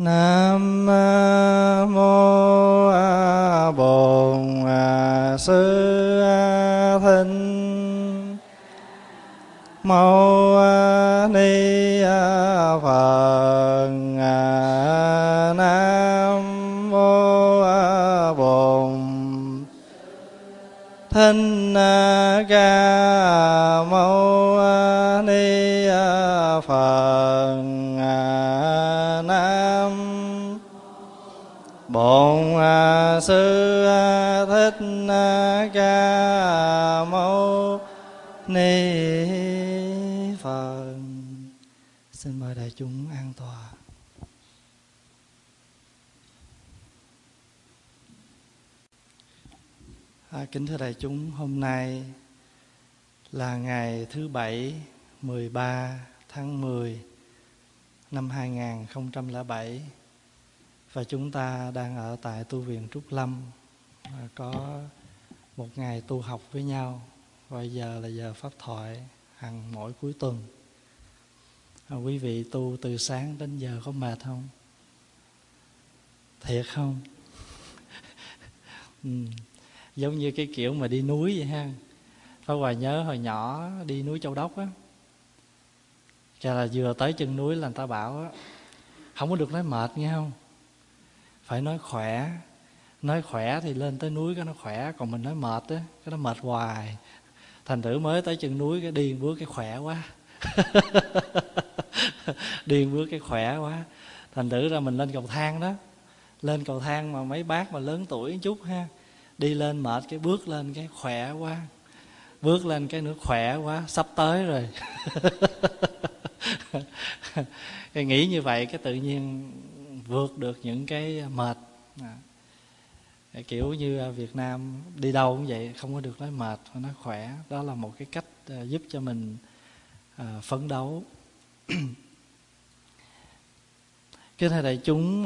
Nam mô Bổn Sư Thích Mâu Ni Phật. Nam mô Bổn Thích Ca Mâu Ni Phật. Nam Bổn Sư Thích Ca Mâu Ni Phật. Xin mời đại chúng an tọa. Kính thưa đại chúng, hôm nay là ngày thứ Bảy 13 tháng 10 năm 2007 và chúng ta đang ở tại tu viện Trúc Lâm, có một ngày tu học với nhau. Và giờ là giờ pháp thoại hàng mỗi cuối tuần. Quý vị tu từ sáng đến giờ có mệt không? Thiệt không? Giống như cái kiểu mà đi núi vậy ha. Pháp Hòa nhớ hồi nhỏ đi núi Châu Đốc á, cho là vừa tới chân núi là người ta bảo á, không có được nói mệt nghe không, phải nói khỏe. Nói khỏe thì lên tới núi cái nó khỏe, còn mình nói mệt á cái nó mệt hoài. Thành thử mới tới chân núi cái đi bước cái khỏe quá. Đi bước cái khỏe quá. Thành thử ra mình lên cầu thang đó, lên cầu thang mà mấy bác mà lớn tuổi một chút ha, đi lên mệt cái bước lên cái khỏe quá, bước lên cái nữa khỏe quá, sắp tới rồi. Cái nghĩ như vậy cái tự nhiên vượt được những cái mệt. Kiểu như Việt Nam đi đâu cũng vậy, không có được nói mệt, phải nói khỏe. Đó là một cái cách giúp cho mình phấn đấu. Kính thưa đại chúng,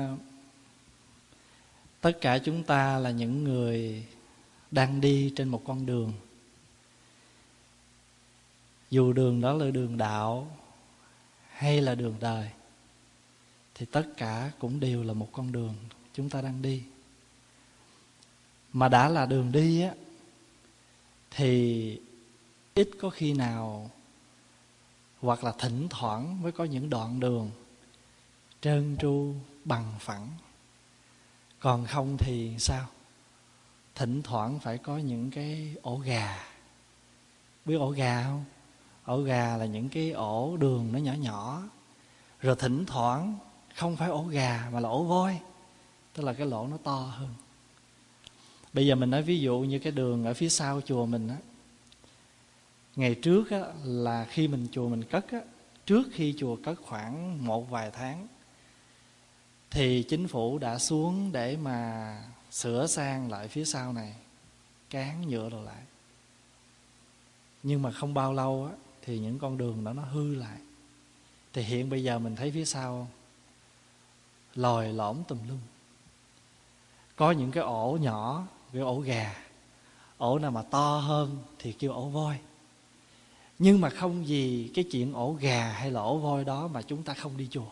tất cả chúng ta là những người đang đi trên một con đường. Dù đường đó là đường đạo hay là đường đời, thì tất cả cũng đều là một con đường chúng ta đang đi. Mà đã là đường đi á, thì ít có khi nào hoặc là thỉnh thoảng mới có những đoạn đường trơn tru bằng phẳng. Còn không thì sao? Thỉnh thoảng phải có những cái ổ gà. Biết ổ gà không? Ổ gà là những cái ổ đường nó nhỏ nhỏ. Rồi thỉnh thoảng không phải ổ gà mà là ổ voi, tức là cái lỗ nó to hơn. Bây giờ mình nói ví dụ như cái đường ở phía sau chùa mình á, ngày trước á, là khi chùa mình cất á, trước khi chùa cất khoảng một vài tháng, thì chính phủ đã xuống để mà sửa sang lại phía sau này, cán nhựa đồ lại. Nhưng mà không bao lâu á, thì những con đường đó nó hư lại. Thì hiện bây giờ mình thấy phía sau lồi lõm tùm lum. Có những cái ổ nhỏ, cái ổ gà. Ổ nào mà to hơn thì kêu ổ voi. Nhưng mà không vì cái chuyện ổ gà hay là ổ voi đó mà chúng ta không đi chùa.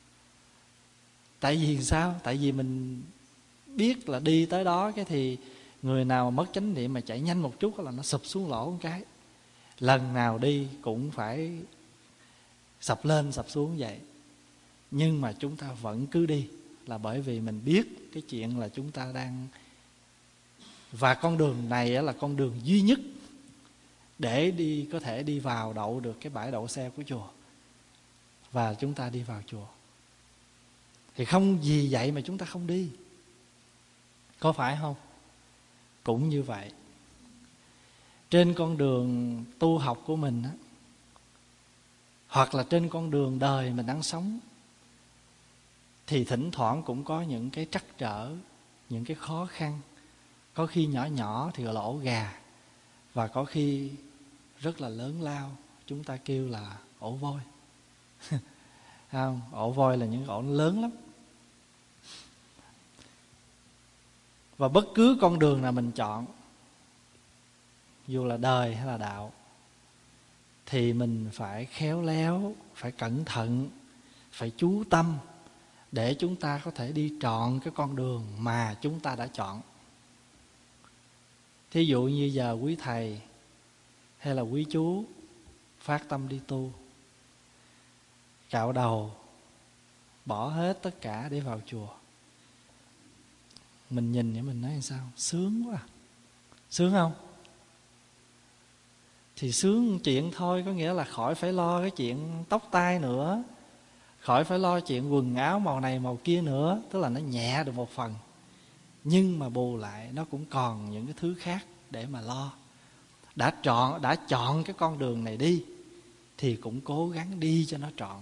Tại vì sao? Tại vì mình biết là đi tới đó cái thì người nào mà mất chánh niệm mà chạy nhanh một chút là nó sụp xuống lỗ một cái. Lần nào đi cũng phải sập lên sập xuống vậy. Nhưng mà chúng ta vẫn cứ đi là bởi vì mình biết cái chuyện là chúng ta đang. Và con đường này là con đường duy nhất để đi, có thể đi vào đậu được cái bãi đậu xe của chùa. Và chúng ta đi vào chùa. Thì không vì vậy mà chúng ta không đi. Có phải không? Cũng như vậy. Trên con đường tu học của mình á, hoặc là trên con đường đời mình đang sống, thì thỉnh thoảng cũng có những cái trắc trở, những cái khó khăn. Có khi nhỏ nhỏ thì gọi là ổ gà, và có khi rất là lớn lao, chúng ta kêu là ổ voi. Không? Ổ voi là những ổ lớn lắm. Và bất cứ con đường nào mình chọn, dù là đời hay là đạo, thì mình phải khéo léo, phải cẩn thận, phải chú tâm để chúng ta có thể đi trọn cái con đường mà chúng ta đã chọn. Thí dụ như giờ quý thầy hay là quý chú phát tâm đi tu, cạo đầu, bỏ hết tất cả để vào chùa. Mình nhìn vậy mình nói làm sao? Sướng quá à. Sướng không? Thì sướng chuyện thôi, có nghĩa là khỏi phải lo cái chuyện tóc tai nữa, khỏi phải lo chuyện quần áo màu này màu kia nữa. Tức là nó nhẹ được một phần, nhưng mà bù lại nó cũng còn những cái thứ khác để mà lo. Đã chọn cái con đường này đi thì cũng cố gắng đi cho nó trọn.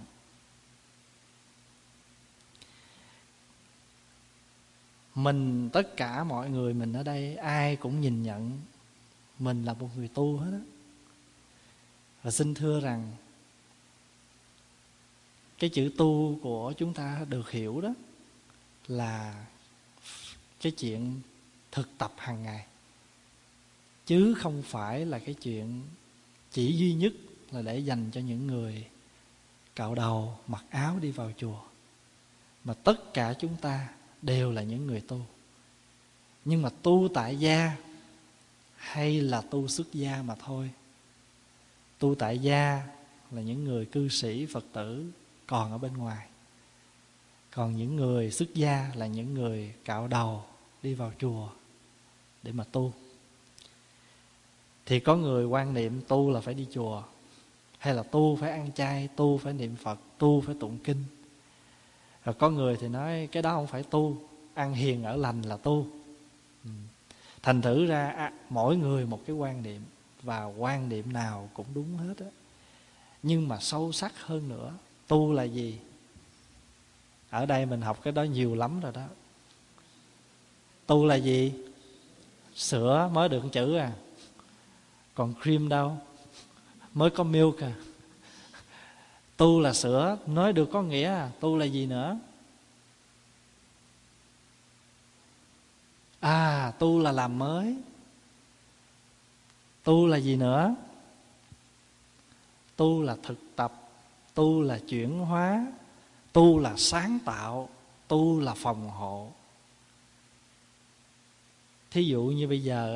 Mình, tất cả mọi người mình ở đây, ai cũng nhìn nhận mình là một người tu hết á. Và xin thưa rằng cái chữ tu của chúng ta được hiểu đó là cái chuyện thực tập hàng ngày, chứ không phải là cái chuyện chỉ duy nhất là để dành cho những người cạo đầu, mặc áo đi vào chùa. Mà tất cả chúng ta đều là những người tu. Nhưng mà tu tại gia hay là tu xuất gia mà thôi. Tu tại gia là những người cư sĩ Phật tử còn ở bên ngoài, còn những người xuất gia là những người cạo đầu đi vào chùa để mà tu. Thì có người quan niệm tu là phải đi chùa, hay là tu phải ăn chay, tu phải niệm Phật, tu phải tụng kinh. Rồi có người thì nói cái đó không phải tu, ăn hiền ở lành là tu. Thành thử ra mỗi người một cái quan niệm, và quan niệm nào cũng đúng hết á. Nhưng mà sâu sắc hơn nữa, tu là gì? Ở đây mình học cái đó nhiều lắm rồi đó. Tu là gì? Sữa mới được chữ à, còn cream đâu, mới có milk à. Tu là sữa, nói được có nghĩa à. Tu là gì nữa? Tu là làm mới. Tu là gì nữa? Tu là thực tập, tu là chuyển hóa, tu là sáng tạo, tu là phòng hộ. Thí dụ như bây giờ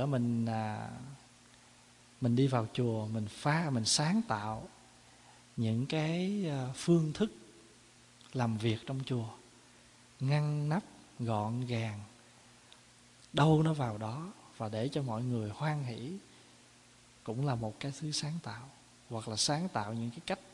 mình đi vào chùa, mình sáng tạo những cái phương thức làm việc trong chùa, ngăn nắp, gọn gàng, đâu nó vào đó, và để cho mọi người hoan hỷ, cũng là một cái thứ sáng tạo. Hoặc là sáng tạo những cái cách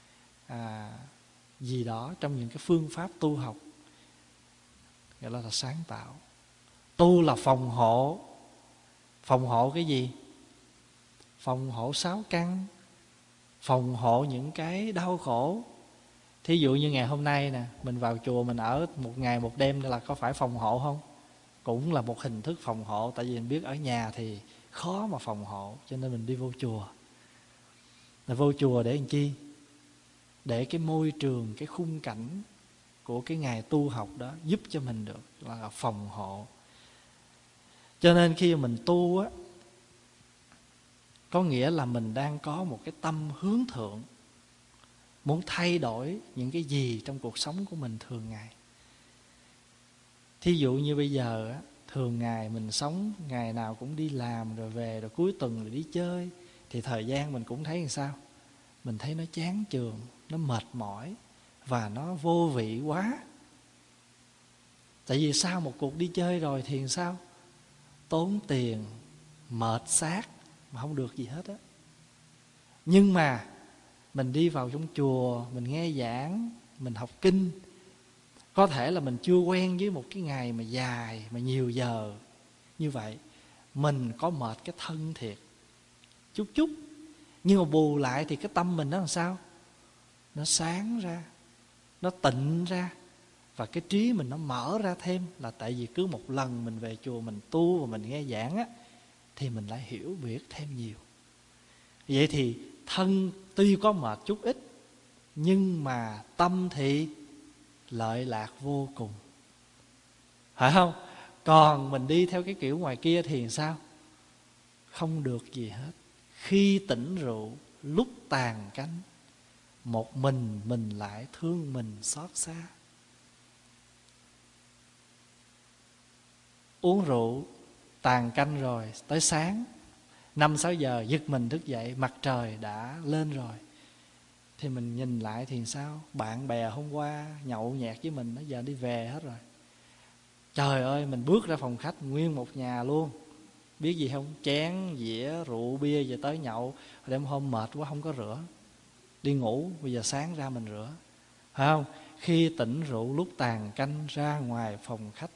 gì đó trong những cái phương pháp tu học, gọi là sáng tạo. Tu là phòng hộ. Phòng hộ cái gì? Phòng hộ sáu căn, phòng hộ những cái đau khổ. Thí dụ như ngày hôm nay nè, mình vào chùa mình ở một ngày một đêm, là có phải phòng hộ không? Cũng là một hình thức phòng hộ. Tại vì mình biết ở nhà thì khó mà phòng hộ, cho nên mình đi vô chùa. Là vô chùa để làm chi? Để cái môi trường, cái khung cảnh của cái ngày tu học đó giúp cho mình được là phòng hộ. Cho nên khi mình tu á, có nghĩa là mình đang có một cái tâm hướng thượng, muốn thay đổi những cái gì trong cuộc sống của mình thường ngày. Thí dụ như bây giờ á, thường ngày mình sống, ngày nào cũng đi làm rồi về, rồi cuối tuần rồi đi chơi, thì thời gian mình cũng thấy làm sao? Mình thấy nó chán chường, nó mệt mỏi, và nó vô vị quá. Tại vì sau một cuộc đi chơi rồi thì sao? Tốn tiền, mệt xác, mà không được gì hết á. Nhưng mà mình đi vào trong chùa, mình nghe giảng, mình học kinh, có thể là mình chưa quen với một cái ngày mà dài, mà nhiều giờ như vậy, mình có mệt cái thân thiệt chút chút, nhưng mà bù lại thì cái tâm mình nó làm sao? Nó sáng ra, nó tịnh ra, và cái trí mình nó mở ra thêm. Là tại vì cứ một lần mình về chùa mình tu và mình nghe giảng á, thì mình lại hiểu biết thêm nhiều. Vậy thì thân tuy có mệt chút ít, nhưng mà tâm thì lợi lạc vô cùng, phải không? Còn mình đi theo cái kiểu ngoài kia thì sao? Không được gì hết. Khi tỉnh rượu lúc tàn cánh, một mình lại thương mình xót xa. uống rượu tàn canh rồi, tới sáng 5-6 giờ giật mình thức dậy, mặt trời đã lên rồi, thì mình nhìn lại thì sao? Bạn bè hôm qua nhậu nhẹt với mình, nó giờ đi về hết rồi. Trời ơi, mình bước ra phòng khách nguyên một nhà luôn. Biết gì không? Chén, dĩa, rượu, bia về tới nhậu. Đêm hôm mệt quá không có rửa, đi ngủ, bây giờ sáng ra mình rửa. Phải không? Khi tỉnh rượu lúc tàn canh ra ngoài phòng khách,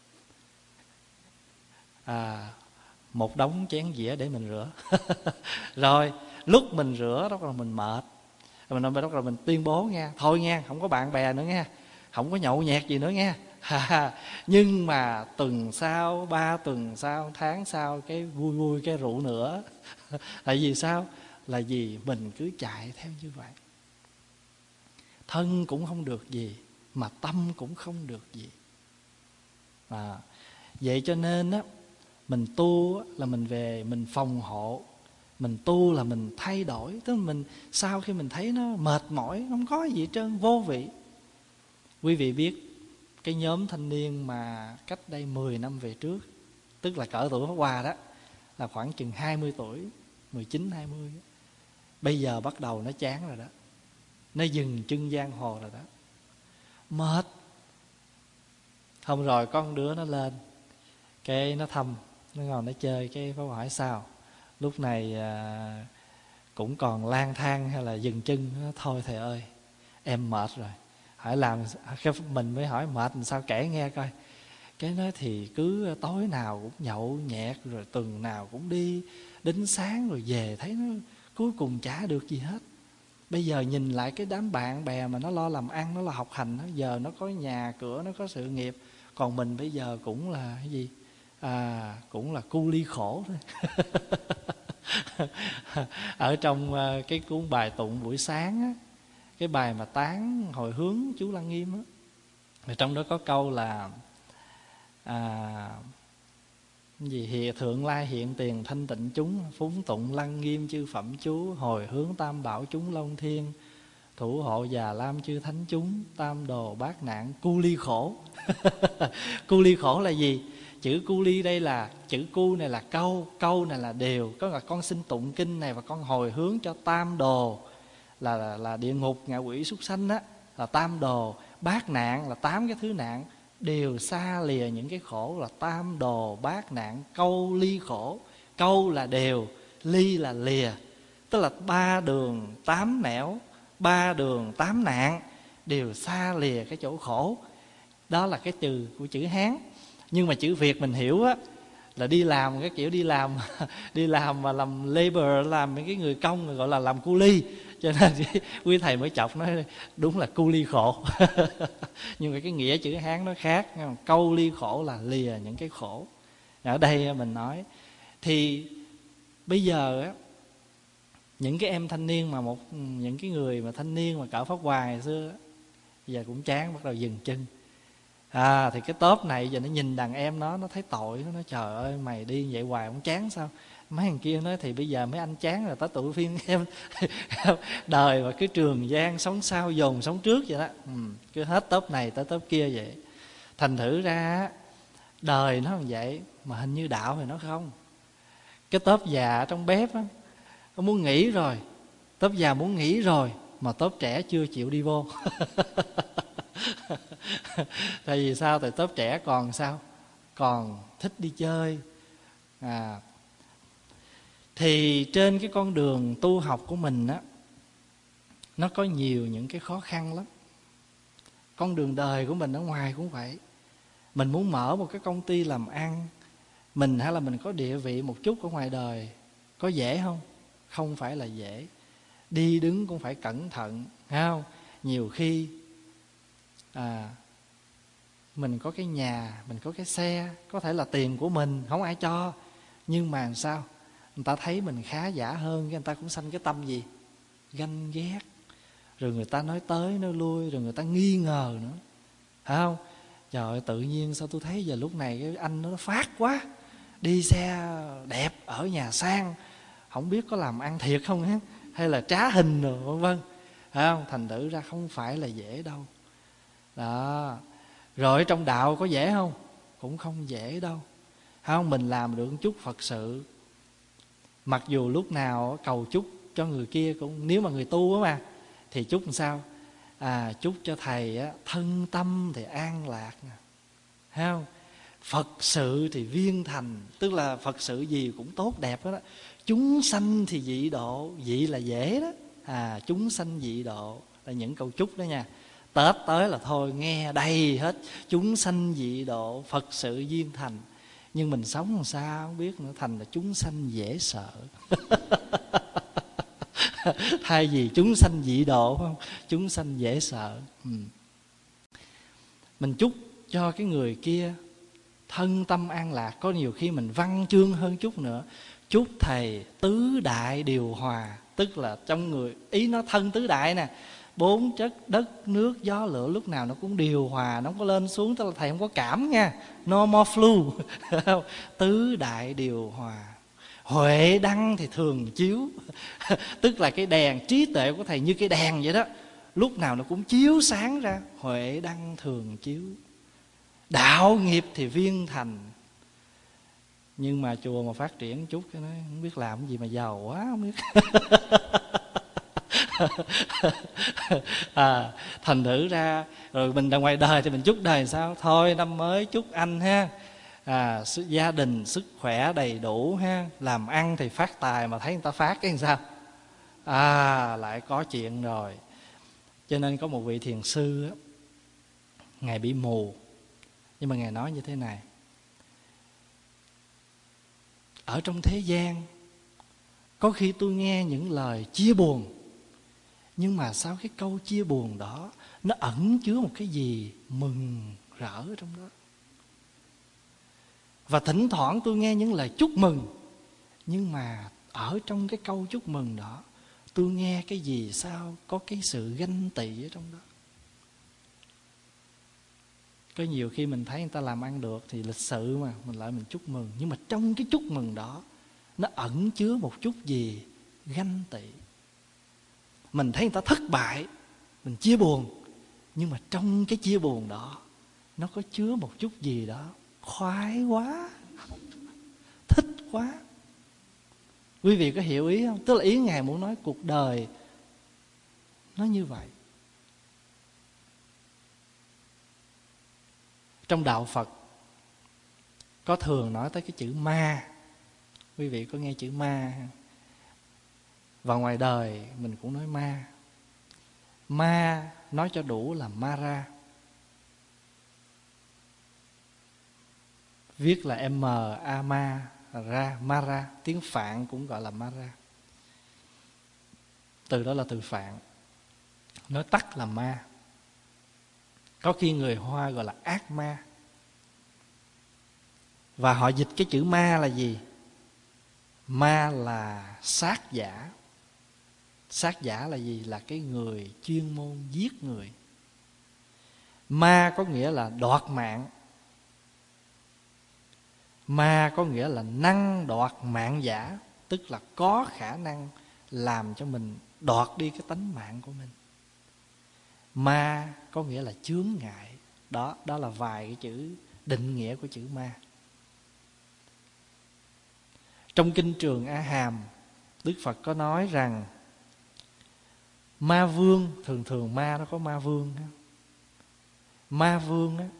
một đống chén dĩa để mình rửa. Rồi lúc mình rửa đó là mình mệt, rồi mình tuyên bố nha, thôi nha, không có bạn bè nữa nha, không có nhậu nhẹt gì nữa nha. Nhưng mà tuần sau, 3 tuần sau, tháng sau, cái vui vui cái rượu nữa. Tại vì sao? Là vì mình cứ chạy theo như vậy, thân cũng không được gì mà tâm cũng không được gì. Vậy cho nên á, mình tu là mình về mình phòng hộ, mình tu là mình thay đổi. Tức là mình sau khi mình thấy nó mệt mỏi, không có gì hết trơn, vô vị. Quý vị biết cái nhóm thanh niên mà cách đây 10 năm về trước, tức là cỡ tuổi Pháp Hòa đó, là khoảng chừng 20 tuổi, 19-20, bây giờ bắt đầu nó chán rồi đó, nó dừng chân giang hồ rồi đó, mệt. Hôm rồi có con đứa nó lên, cái nó thăm, nó ngồi nó chơi, cái Pháp Hòa hỏi sao lúc này cũng còn lang thang hay là dừng chân? Nó thôi thầy ơi, em mệt rồi. Hỏi làm, mình mới hỏi mệt làm sao, kể nghe coi. Cái nói thì cứ tối nào cũng nhậu nhẹt, rồi tuần nào cũng đi đến sáng, rồi về thấy nó cuối cùng chả được gì hết. Bây giờ nhìn lại cái đám bạn bè mà nó lo làm ăn, nó lo học hành, giờ nó có nhà cửa, nó có sự nghiệp. Còn mình bây giờ cũng là cái gì? Cũng là cu ly khổ thôi. Ở trong cái cuốn bài tụng buổi sáng á, cái bài mà tán hồi hướng chú Lăng Nghiêm á, thì trong đó có câu là Thượng lai hiện tiền thanh tịnh chúng, phúng tụng Lăng Nghiêm chư phẩm chú, hồi hướng tam bảo chúng long thiên, thủ hộ già lam chư thánh chúng, tam đồ bát nạn cu ly khổ. Cu ly khổ là gì? Chữ cu ly đây là, chữ cu này là câu, câu này là điều. Có là con xin tụng kinh này và con hồi hướng cho tam đồ, là địa ngục, ngạ quỷ, súc sanh á, là tam đồ. Bát nạn là 8 cái thứ nạn, đều xa lìa những cái khổ, là tam đồ bát nạn câu ly khổ. Câu là đều, ly là lìa, tức là 3 đường 8 nẻo, 3 đường 8 nạn, đều xa lìa cái chỗ khổ. Đó là cái từ của chữ Hán. Nhưng mà chữ Việt mình hiểu á, là đi làm cái kiểu đi làm mà làm labor, làm mấy cái người công, gọi là làm cu ly. Cho nên quý thầy mới chọc nói đúng là cu ly khổ. Nhưng mà cái nghĩa chữ Hán nó khác. Câu ly khổ là lìa những cái khổ. Ở đây mình nói thì bây giờ á, những cái em thanh niên mà những cái người mà thanh niên mà cỡ Pháp Hòa ngày xưa á, giờ cũng chán, bắt đầu dừng chân. Thì cái tốp này giờ nó nhìn đàn em nó thấy tội, nó nói trời ơi mày đi vậy hoài không chán sao? Mấy thằng kia nói thì bây giờ mấy anh chán rồi, tới tụi phim em đời và cái trường gian sống sau dồn sống trước vậy đó. Cứ hết tốp này tới tốp kia vậy. Thành thử ra đời nó như vậy, mà hình như đạo thì nó không. Cái tốp già ở trong bếp á, nó muốn nghỉ rồi, tốp già muốn nghỉ rồi, mà tốp trẻ chưa chịu đi vô. Tại vì sao? Tại tốp trẻ còn sao? Còn thích đi chơi. Thì trên cái con đường tu học của mình á, nó có nhiều những cái khó khăn lắm. Con đường đời của mình ở ngoài cũng vậy. Mình muốn mở một cái công ty làm ăn, mình hay là mình có địa vị một chút ở ngoài đời, có dễ không? Không phải là dễ. Đi đứng cũng phải cẩn thận, thấy không? Nhiều khi mình có cái nhà, mình có cái xe, có thể là tiền của mình, không ai cho, nhưng mà làm sao? Người ta thấy mình khá giả hơn, cái người ta cũng sanh cái tâm gì? Ganh ghét. Rồi người ta nói tới nói lui, rồi người ta nghi ngờ nữa, phải không? Trời ơi, tự nhiên sao tôi thấy giờ lúc này cái anh nó phát quá, đi xe đẹp, ở nhà sang, không biết có làm ăn thiệt không á, hay là trá hình rồi vân vân, phải không? Thành thử ra không phải là dễ đâu đó. Rồi trong đạo có dễ không? Cũng không dễ đâu. không? Mình làm được một chút Phật sự, mặc dù lúc nào cầu chúc cho người kia cũng, nếu mà người tu á mà, thì chúc làm sao? Chúc cho thầy á, thân tâm thì an lạc, thấy không? Phật sự thì viên thành, tức là Phật sự gì cũng tốt đẹp đó. Chúng sanh thì dị độ, dị là dễ đó. Chúng sanh dị độ là những câu chúc đó nha. Tết tới là thôi nghe đầy hết, chúng sanh dị độ, Phật sự viên thành. Nhưng mình sống làm sao không biết nữa, thành là chúng sanh dễ sợ. Thay vì chúng sanh dị độ, không, chúng sanh dễ sợ. Mình chúc cho cái người kia thân tâm an lạc. Có nhiều khi mình văn chương hơn chút nữa, chúc thầy tứ đại điều hòa, tức là trong người, ý nó thân tứ đại nè, 4 chất đất nước gió lửa lúc nào nó cũng điều hòa, nó không có lên xuống, tức là thầy không có cảm nha, no more flu. Tứ đại điều hòa. Huệ đăng thì thường chiếu. Tức là cái đèn trí tuệ của thầy như cái đèn vậy đó, lúc nào nó cũng chiếu sáng ra. Huệ đăng thường chiếu. Đạo nghiệp thì viên thành. Nhưng mà chùa mà phát triển chút cái nói không biết làm cái gì mà giàu quá không biết. Thành thử ra rồi mình ra ngoài đời thì mình chúc đời sao? Thôi năm mới chúc anh ha, gia đình sức khỏe đầy đủ ha, làm ăn thì phát tài, mà thấy người ta phát cái làm sao? Lại có chuyện rồi. Cho nên có một vị thiền sư á, ngài bị mù, nhưng mà ngài nói như thế này: ở trong thế gian có khi tôi nghe những lời chia buồn, nhưng mà sao cái câu chia buồn đó nó ẩn chứa một cái gì mừng rỡ ở trong đó. Và thỉnh thoảng tôi nghe những lời chúc mừng, nhưng mà ở trong cái câu chúc mừng đó tôi nghe cái gì sao có cái sự ganh tị ở trong đó. Có nhiều khi mình thấy người ta làm ăn được thì lịch sự mà, mình lại mình chúc mừng, nhưng mà trong cái chúc mừng đó nó ẩn chứa một chút gì ganh tị. Mình thấy người ta thất bại, mình chia buồn, nhưng mà trong cái chia buồn đó nó có chứa một chút gì đó khoái quá, thích quá. Quý vị có hiểu ý không? Tức là ý Ngài muốn nói cuộc đời nó như vậy. Trong đạo Phật có thường nói tới cái chữ ma. Quý vị có nghe chữ ma không? Và ngoài đời mình cũng nói ma. Ma nói cho đủ là Mara. Viết là M-A-Ma ra, Mara. Tiếng Phạn cũng gọi là Mara. Từ đó là từ Phạn, nói tắt là ma. Có khi người Hoa gọi là ác ma. Và họ dịch cái chữ ma là gì? Ma là sát giả. Sát giả là gì? Là cái người chuyên môn giết người. Ma có nghĩa là đoạt mạng. Ma có nghĩa là năng đoạt mạng giả, tức là có khả năng làm cho mình đoạt đi cái tánh mạng của mình. Ma có nghĩa là chướng ngại. Đó là vài cái chữ định nghĩa của chữ ma. Trong kinh Trường A Hàm, Đức Phật có nói rằng ma vương, thường ma nó có ma vương. Ma vương á,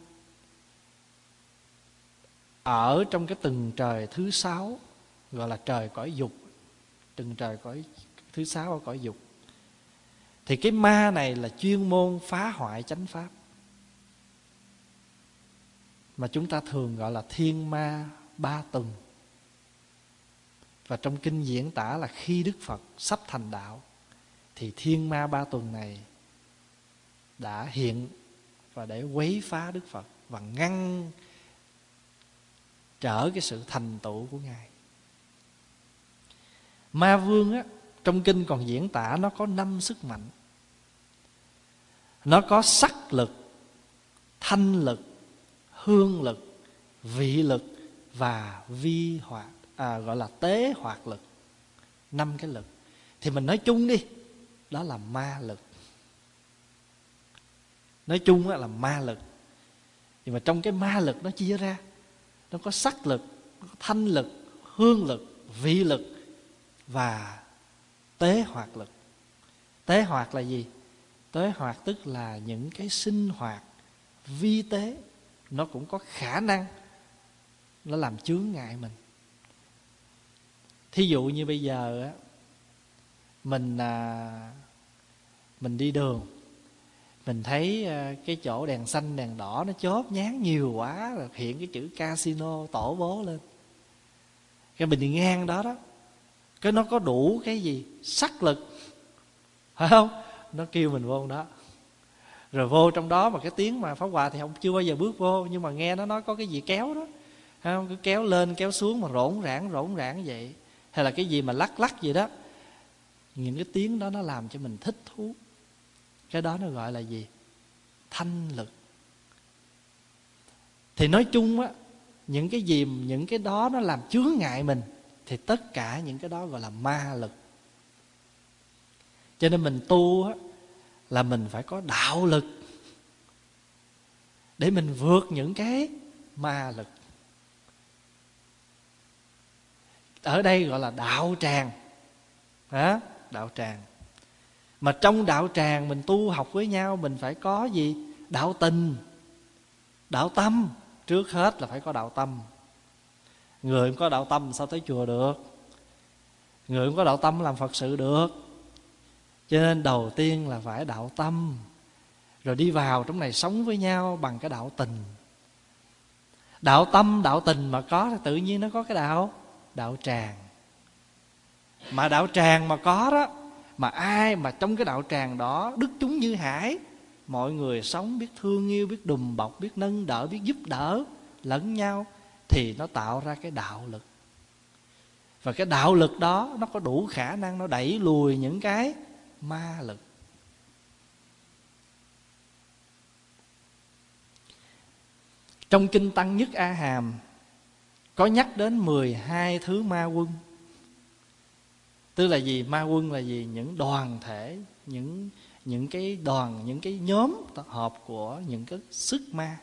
ở trong cái tầng trời thứ 6, gọi là trời cõi dục. Tầng trời cõi thứ 6 ở cõi dục. Thì cái ma này là chuyên môn phá hoại chánh pháp, mà chúng ta thường gọi là thiên ma ba tuần. Và trong kinh diễn tả là khi Đức Phật sắp thành đạo thì thiên ma ba tuần này đã hiện và để quấy phá Đức Phật và ngăn trở cái sự thành tựu của Ngài. Ma vương á, trong kinh còn diễn tả nó có 5 sức mạnh. Nó có sắc lực, thanh lực, hương lực, vị lực và vi hoạt, gọi là tế hoạt lực. 5 cái lực. Thì mình nói chung đi, đó là ma lực. Nói chung là ma lực. Nhưng mà trong cái ma lực nó chia ra, nó có sắc lực, thanh lực, hương lực, vị lực và tế hoạt lực. Tế hoạt là gì? Tế hoạt tức là những cái sinh hoạt vi tế, nó cũng có khả năng nó làm chướng ngại mình. Thí dụ như bây giờ á, mình đi đường, mình thấy cái chỗ đèn xanh đèn đỏ nó chớp nhán nhiều quá, rồi hiện cái chữ casino tổ bố lên, cái mình đi ngang đó đó, cái nó có đủ cái gì sắc lực, phải không? Nó kêu mình vô đó, rồi vô trong đó mà cái tiếng mà Pháp Hòa thì không chưa bao giờ bước vô, nhưng mà nghe nó nói có cái gì kéo đó, phải không? Cứ kéo lên kéo xuống mà rỗn rãng vậy, hay là cái gì mà lắc gì đó, những cái tiếng đó nó làm cho mình thích thú. Cái đó nó gọi là gì? Thanh lực. Thì nói chung á, những cái gì, những cái đó nó làm chướng ngại mình, thì tất cả những cái đó gọi là ma lực. Cho nên mình tu á, là mình phải có đạo lực để mình vượt những cái ma lực. Ở đây gọi là đạo tràng, đạo tràng. Mà trong đạo tràng mình tu học với nhau, mình phải có gì? Đạo tình, đạo tâm. Trước hết là phải có đạo tâm. Người không có đạo tâm sao tới chùa được? Người không có đạo tâm làm Phật sự được. Cho nên đầu tiên là phải đạo tâm, rồi đi vào trong này sống với nhau bằng cái đạo tình. Đạo tâm, đạo tình mà có thì tự nhiên nó có cái đạo tràng. Mà đạo tràng mà có đó, mà ai mà trong cái đạo tràng đó đức chúng như hải, mọi người sống biết thương yêu, biết đùm bọc, biết nâng đỡ, biết giúp đỡ lẫn nhau, thì nó tạo ra cái đạo lực. Và cái đạo lực đó nó có đủ khả năng nó đẩy lùi những cái ma lực. Trong Kinh Tăng Nhất A Hàm có nhắc đến 12 thứ ma quân. Tức là gì? Ma quân là gì? Những đoàn thể, những cái đoàn, những cái nhóm tập hợp của những cái sức ma.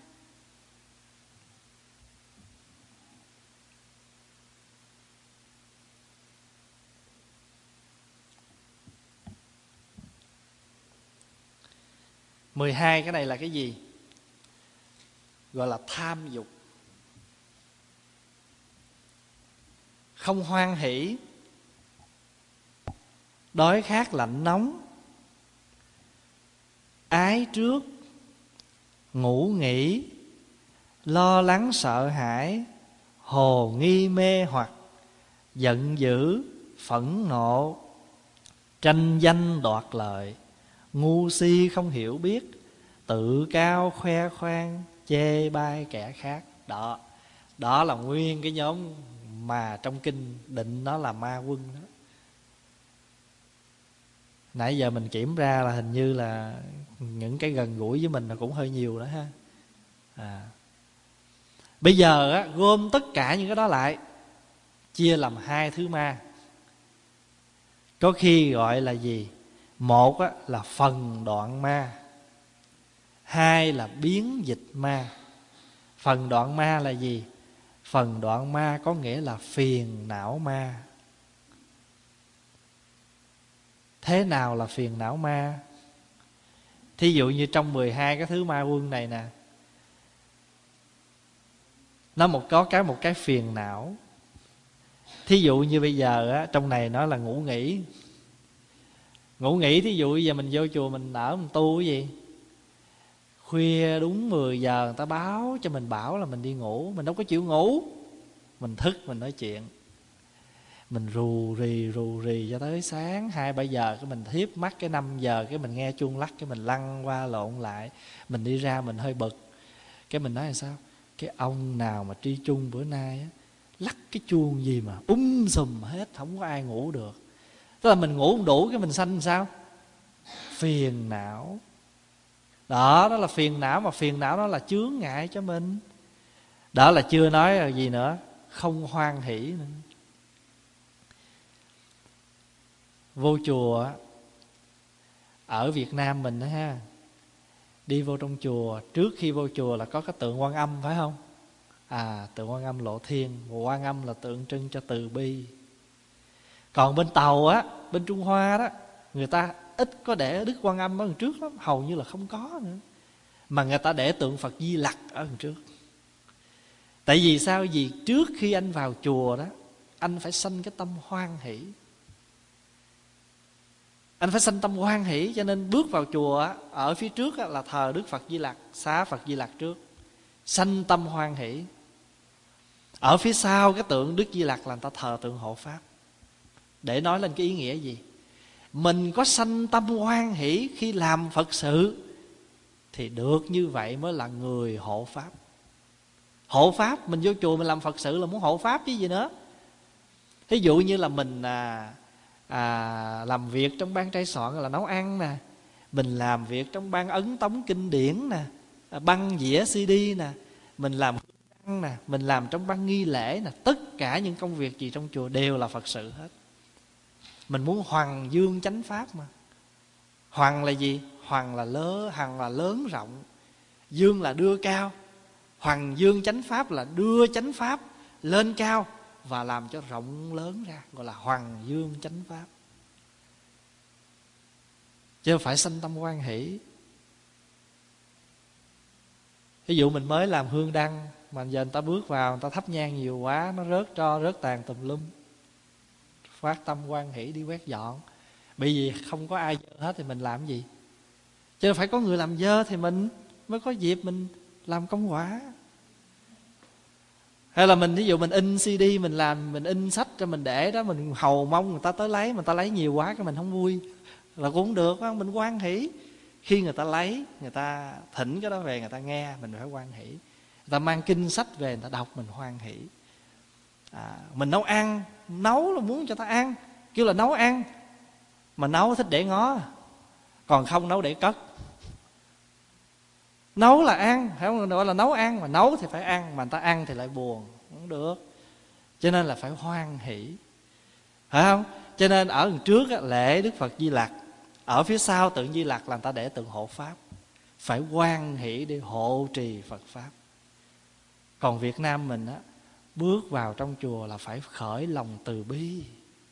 Mười hai cái này là cái gì? Gọi là tham dục, không hoan hỷ, đói khát lạnh nóng, ái trước, ngủ nghỉ, lo lắng sợ hãi, hồ nghi mê hoặc, giận dữ, phẫn nộ, tranh danh đoạt lợi, ngu si không hiểu biết, tự cao khoe khoang, chê bai kẻ khác. Đó là nguyên cái nhóm mà trong kinh định nó là ma quân đó. Nãy giờ mình kiểm ra là hình như là những cái gần gũi với mình là cũng hơi nhiều đó ha. Bây giờ á, gom tất cả những cái đó lại, chia làm hai thứ ma. Có khi gọi là gì? Một á, là phần đoạn ma, hai là biến dịch ma. Phần đoạn ma là gì? Phần đoạn ma có nghĩa là phiền não ma. Thế nào là phiền não ma? Thí dụ như trong 12 cái thứ ma quân này nè, nó có một cái phiền não. Thí dụ như bây giờ á, trong này nó là ngủ nghỉ. Ngủ nghỉ, thí dụ bây giờ mình vô chùa mình ở mình tu cái gì, khuya đúng 10 giờ người ta báo cho mình bảo là mình đi ngủ, mình đâu có chịu ngủ. Mình thức mình nói chuyện, mình rù rì cho tới sáng 2-3 giờ, cái mình thiếp mắt, cái 5 giờ cái mình nghe chuông lắc, cái mình lăn qua lộn lại. Mình đi ra mình hơi bực, cái mình nói là sao? Cái ông nào mà tri chung bữa nay á, lắc cái chuông gì mà sùm hết, không có ai ngủ được. Tức là mình ngủ không đủ, cái mình sanh sao? Phiền não. Đó là phiền não, mà phiền não đó là chướng ngại cho mình. Đó là chưa nói là gì nữa, không hoan hỷ nữa. Vô chùa ở Việt Nam mình đó ha, đi vô trong chùa, trước khi vô chùa là có cái tượng Quan Âm phải không? Tượng Quan Âm Lộ Thiên. Quan Âm là tượng trưng cho từ bi. Còn bên Tàu á, bên Trung Hoa đó, người ta ít có để Đức Quan Âm ở đằng trước lắm, hầu như là không có nữa, mà người ta để tượng Phật Di Lặc ở đằng trước. Tại vì sao? Vì trước khi anh vào chùa đó, anh phải sanh cái tâm hoan hỷ. Anh phải sanh tâm hoan hỷ, cho nên bước vào chùa á, ở phía trước á, là thờ Đức Phật Di Lặc, xá Phật Di Lặc trước, sanh tâm hoan hỷ. Ở phía sau cái tượng Đức Di Lặc là người ta thờ tượng Hộ Pháp. Để nói lên cái ý nghĩa gì? Mình có sanh tâm hoan hỷ khi làm Phật sự, thì được như vậy mới là người hộ Pháp. Hộ Pháp, mình vô chùa mình làm Phật sự là muốn hộ Pháp chứ gì nữa. Ví dụ như là mình làm việc trong ban trai soạn là nấu ăn nè, mình làm việc trong ban ấn tống kinh điển nè, băng dĩa CD nè, mình làm hương nè, mình làm trong ban nghi lễ nè, tất cả những công việc gì trong chùa đều là Phật sự hết. Mình muốn hoằng dương chánh pháp mà. Hoằng là gì? Hoằng là lớn rộng, dương là đưa cao. Hoằng dương chánh pháp là đưa chánh pháp lên cao và làm cho rộng lớn ra, gọi là hoằng dương chánh pháp. Chứ không phải sanh tâm hoan hỷ. Ví dụ mình mới làm hương đăng, mà giờ người ta bước vào, người ta thắp nhang nhiều quá, nó rớt tro rớt tàn tùm lum, phát tâm hoan hỷ đi quét dọn. Bởi vì không có ai dơ hết thì mình làm cái gì? Chứ phải có người làm dơ thì mình mới có dịp mình làm công quả. Hay là mình ví dụ mình in CD, mình in sách cho mình để đó, mình hầu mong người ta tới lấy, mà người ta lấy nhiều quá cái mình không vui là cũng không được, mình hoan hỷ. Khi người ta lấy, người ta thỉnh cái đó về người ta nghe, mình phải hoan hỷ. Người ta mang kinh sách về người ta đọc, mình hoan hỷ. Mình nấu ăn, nấu là muốn cho ta ăn, kêu là nấu ăn, mà nấu thích để ngó, còn không nấu để cất. Nấu là ăn, phải không? Gọi là nấu ăn, mà nấu thì phải ăn, mà người ta ăn thì lại buồn, không được. Cho nên là phải hoan hỷ, phải không? Cho nên ở đằng trước á, lễ Đức Phật Di Lặc, ở phía sau tượng Di Lặc là người ta để tượng hộ Pháp. Phải hoan hỷ để hộ trì Phật Pháp. Còn Việt Nam mình á, bước vào trong chùa là phải khởi lòng từ bi.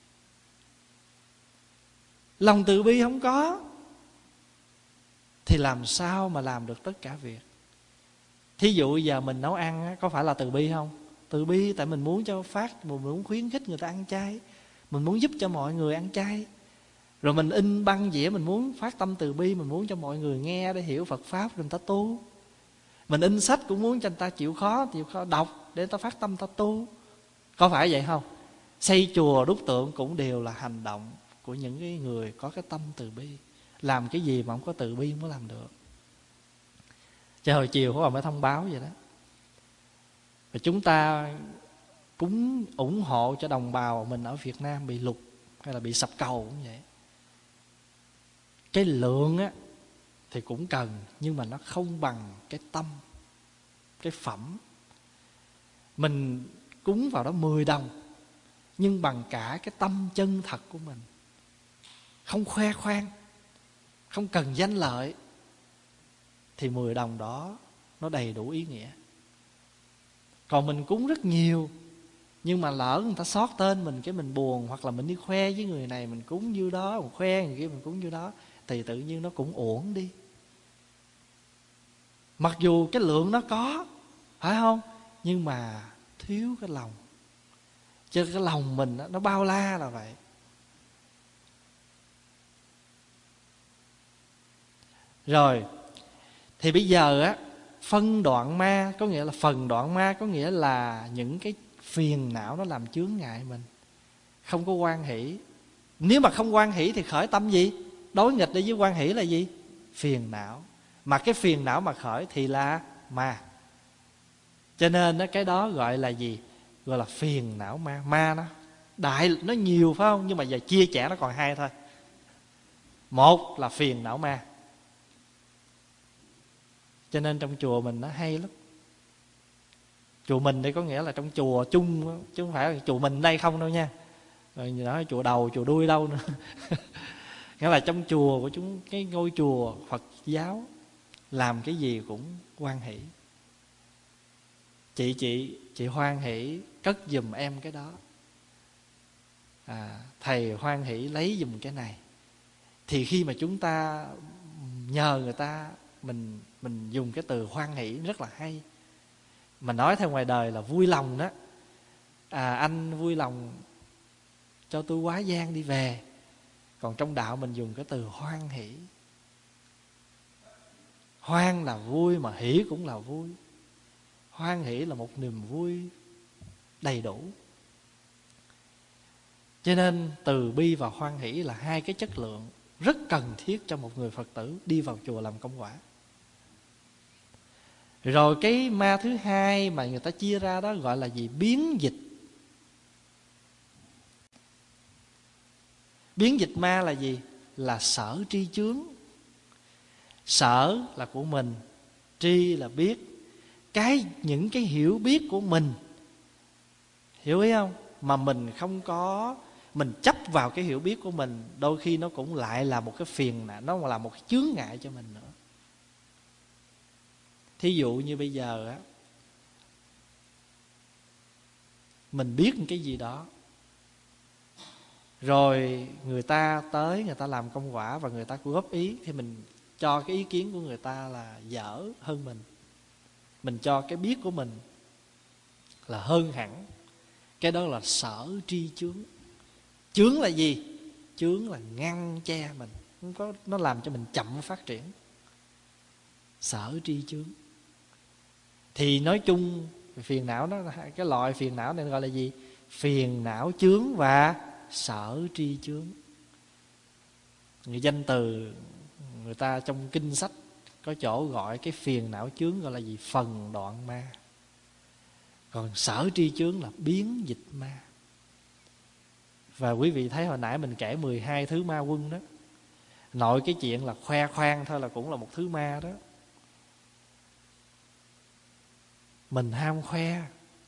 Lòng từ bi không có thì làm sao mà làm được tất cả việc? Thí dụ giờ mình nấu ăn á, có phải là từ bi không? Từ bi, tại mình muốn cho mình muốn khuyến khích người ta ăn chay, mình muốn giúp cho mọi người ăn chay. Rồi mình in băng dĩa, mình muốn phát tâm từ bi, mình muốn cho mọi người nghe để hiểu Phật Pháp rồi người ta tu. Mình in sách cũng muốn cho người ta chịu khó đọc để người ta phát tâm ta tu. Có phải vậy không? Xây chùa đúc tượng cũng đều là hành động của những cái người có cái tâm từ bi. Làm cái gì mà không có từ bi không có làm được. Cho hồi chiều có mới thông báo vậy đó. Và chúng ta cũng ủng hộ cho đồng bào mình ở Việt Nam bị lụt hay là bị sập cầu cũng vậy. Cái lượng á thì cũng cần, nhưng mà nó không bằng cái tâm, cái phẩm. Mình cúng vào đó 10 đồng, nhưng bằng cả cái tâm chân thật của mình, không khoe khoang, không cần danh lợi, thì 10 đồng đó nó đầy đủ ý nghĩa. Còn mình cúng rất nhiều, nhưng mà lỡ người ta xót tên mình cái mình buồn, hoặc là mình đi khoe với người này mình cúng nhiêu đó, mình khoe người kia mình cúng nhiêu đó, thì tự nhiên nó cũng uổng đi. Mặc dù cái lượng nó có, phải không? Nhưng mà thiếu cái lòng. Chứ cái lòng mình nó bao la là vậy. Rồi thì bây giờ á, phân đoạn ma có nghĩa là phần đoạn ma, có nghĩa là những cái phiền não nó làm chướng ngại mình, không có hoan hỷ. Nếu mà không hoan hỷ thì khởi tâm gì? Đối nghịch với hoan hỷ là gì? Phiền não. Mà cái phiền não mà khởi thì là ma. Cho nên cái đó gọi là gì? Gọi là phiền não ma. Ma nó nhiều phải không? Nhưng mà giờ chia sẻ nó còn hai thôi. Một là phiền não ma. Cho nên trong chùa mình nó hay lắm. Chùa mình đây có nghĩa là trong chùa chung, chứ không phải là chùa mình đây không đâu nha. Rồi nói chùa đầu, chùa đuôi đâu nữa. Nghĩa là trong chùa của chúng, cái ngôi chùa Phật giáo, làm cái gì cũng hoan hỷ. Chị hoan hỷ cất giùm em cái đó, thầy hoan hỷ lấy giùm cái này. Thì khi mà chúng ta nhờ người ta, mình dùng cái từ hoan hỷ rất là hay. Mà nói theo ngoài đời là vui lòng đó. Anh vui lòng cho tôi quá giang đi về. Còn trong đạo mình dùng cái từ hoan hỷ. Hoan là vui, mà hỷ cũng là vui. Hoan hỷ là một niềm vui đầy đủ. Cho nên từ bi và hoan hỷ là hai cái chất lượng rất cần thiết cho một người Phật tử đi vào chùa làm công quả. Rồi cái ma thứ hai mà người ta chia ra đó gọi là gì? Biến dịch. Biến dịch ma là gì? Là sở tri chướng. Sở là của mình, tri là biết. Những cái hiểu biết của mình, hiểu ý không? Mà mình không có, mình chấp vào cái hiểu biết của mình, đôi khi nó cũng lại là một cái phiền não, nó là một cái chướng ngại cho mình nữa. Thí dụ như bây giờ á, mình biết một cái gì đó, rồi người ta tới, người ta làm công quả và người ta góp ý, thì mình cho cái ý kiến của người ta là dở hơn mình. Mình cho cái biết của mình là hơn hẳn. Cái đó là sở tri chướng. Chướng là gì? Chướng là ngăn che mình, không có, nó làm cho mình chậm phát triển. Sở tri chướng. Thì nói chung phiền não nó, cái loại phiền não này gọi là gì? Phiền não chướng và sở tri chướng. Người danh từ người ta trong kinh sách có chỗ gọi cái phiền não chướng gọi là gì? Phần đoạn ma. Còn sở tri chướng là biến dịch ma. Và quý vị thấy hồi nãy mình kể 12 thứ ma quân đó, nội cái chuyện là khoe khoang thôi là cũng là một thứ ma đó. Mình ham khoe.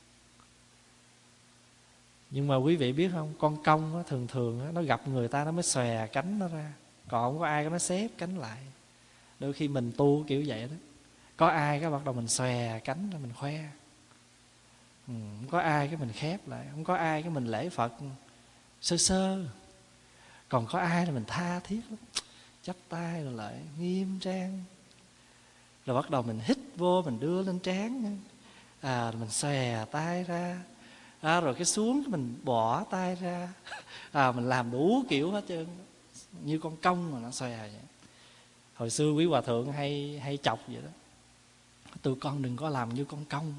Nhưng mà quý vị biết không, con công đó, thường thường đó, nó gặp người ta nó mới xòe cánh nó ra, còn không có ai nó xếp cánh lại. Đôi khi mình tu kiểu vậy đó, có ai cái bắt đầu mình xòe cánh ra mình khoe, không có ai cái mình khép lại, không có ai cái mình lễ Phật sơ sơ, còn có ai là mình tha thiết lắm, chắp tay rồi lại nghiêm trang, rồi bắt đầu mình hít vô, mình đưa lên trán, mình xòe tay ra, rồi cái xuống mình bỏ tay ra, mình làm đủ kiểu hết trơn, như con công mà nó xòe vậy. Hồi xưa quý hòa thượng hay chọc vậy đó, tụi con đừng có làm như con công.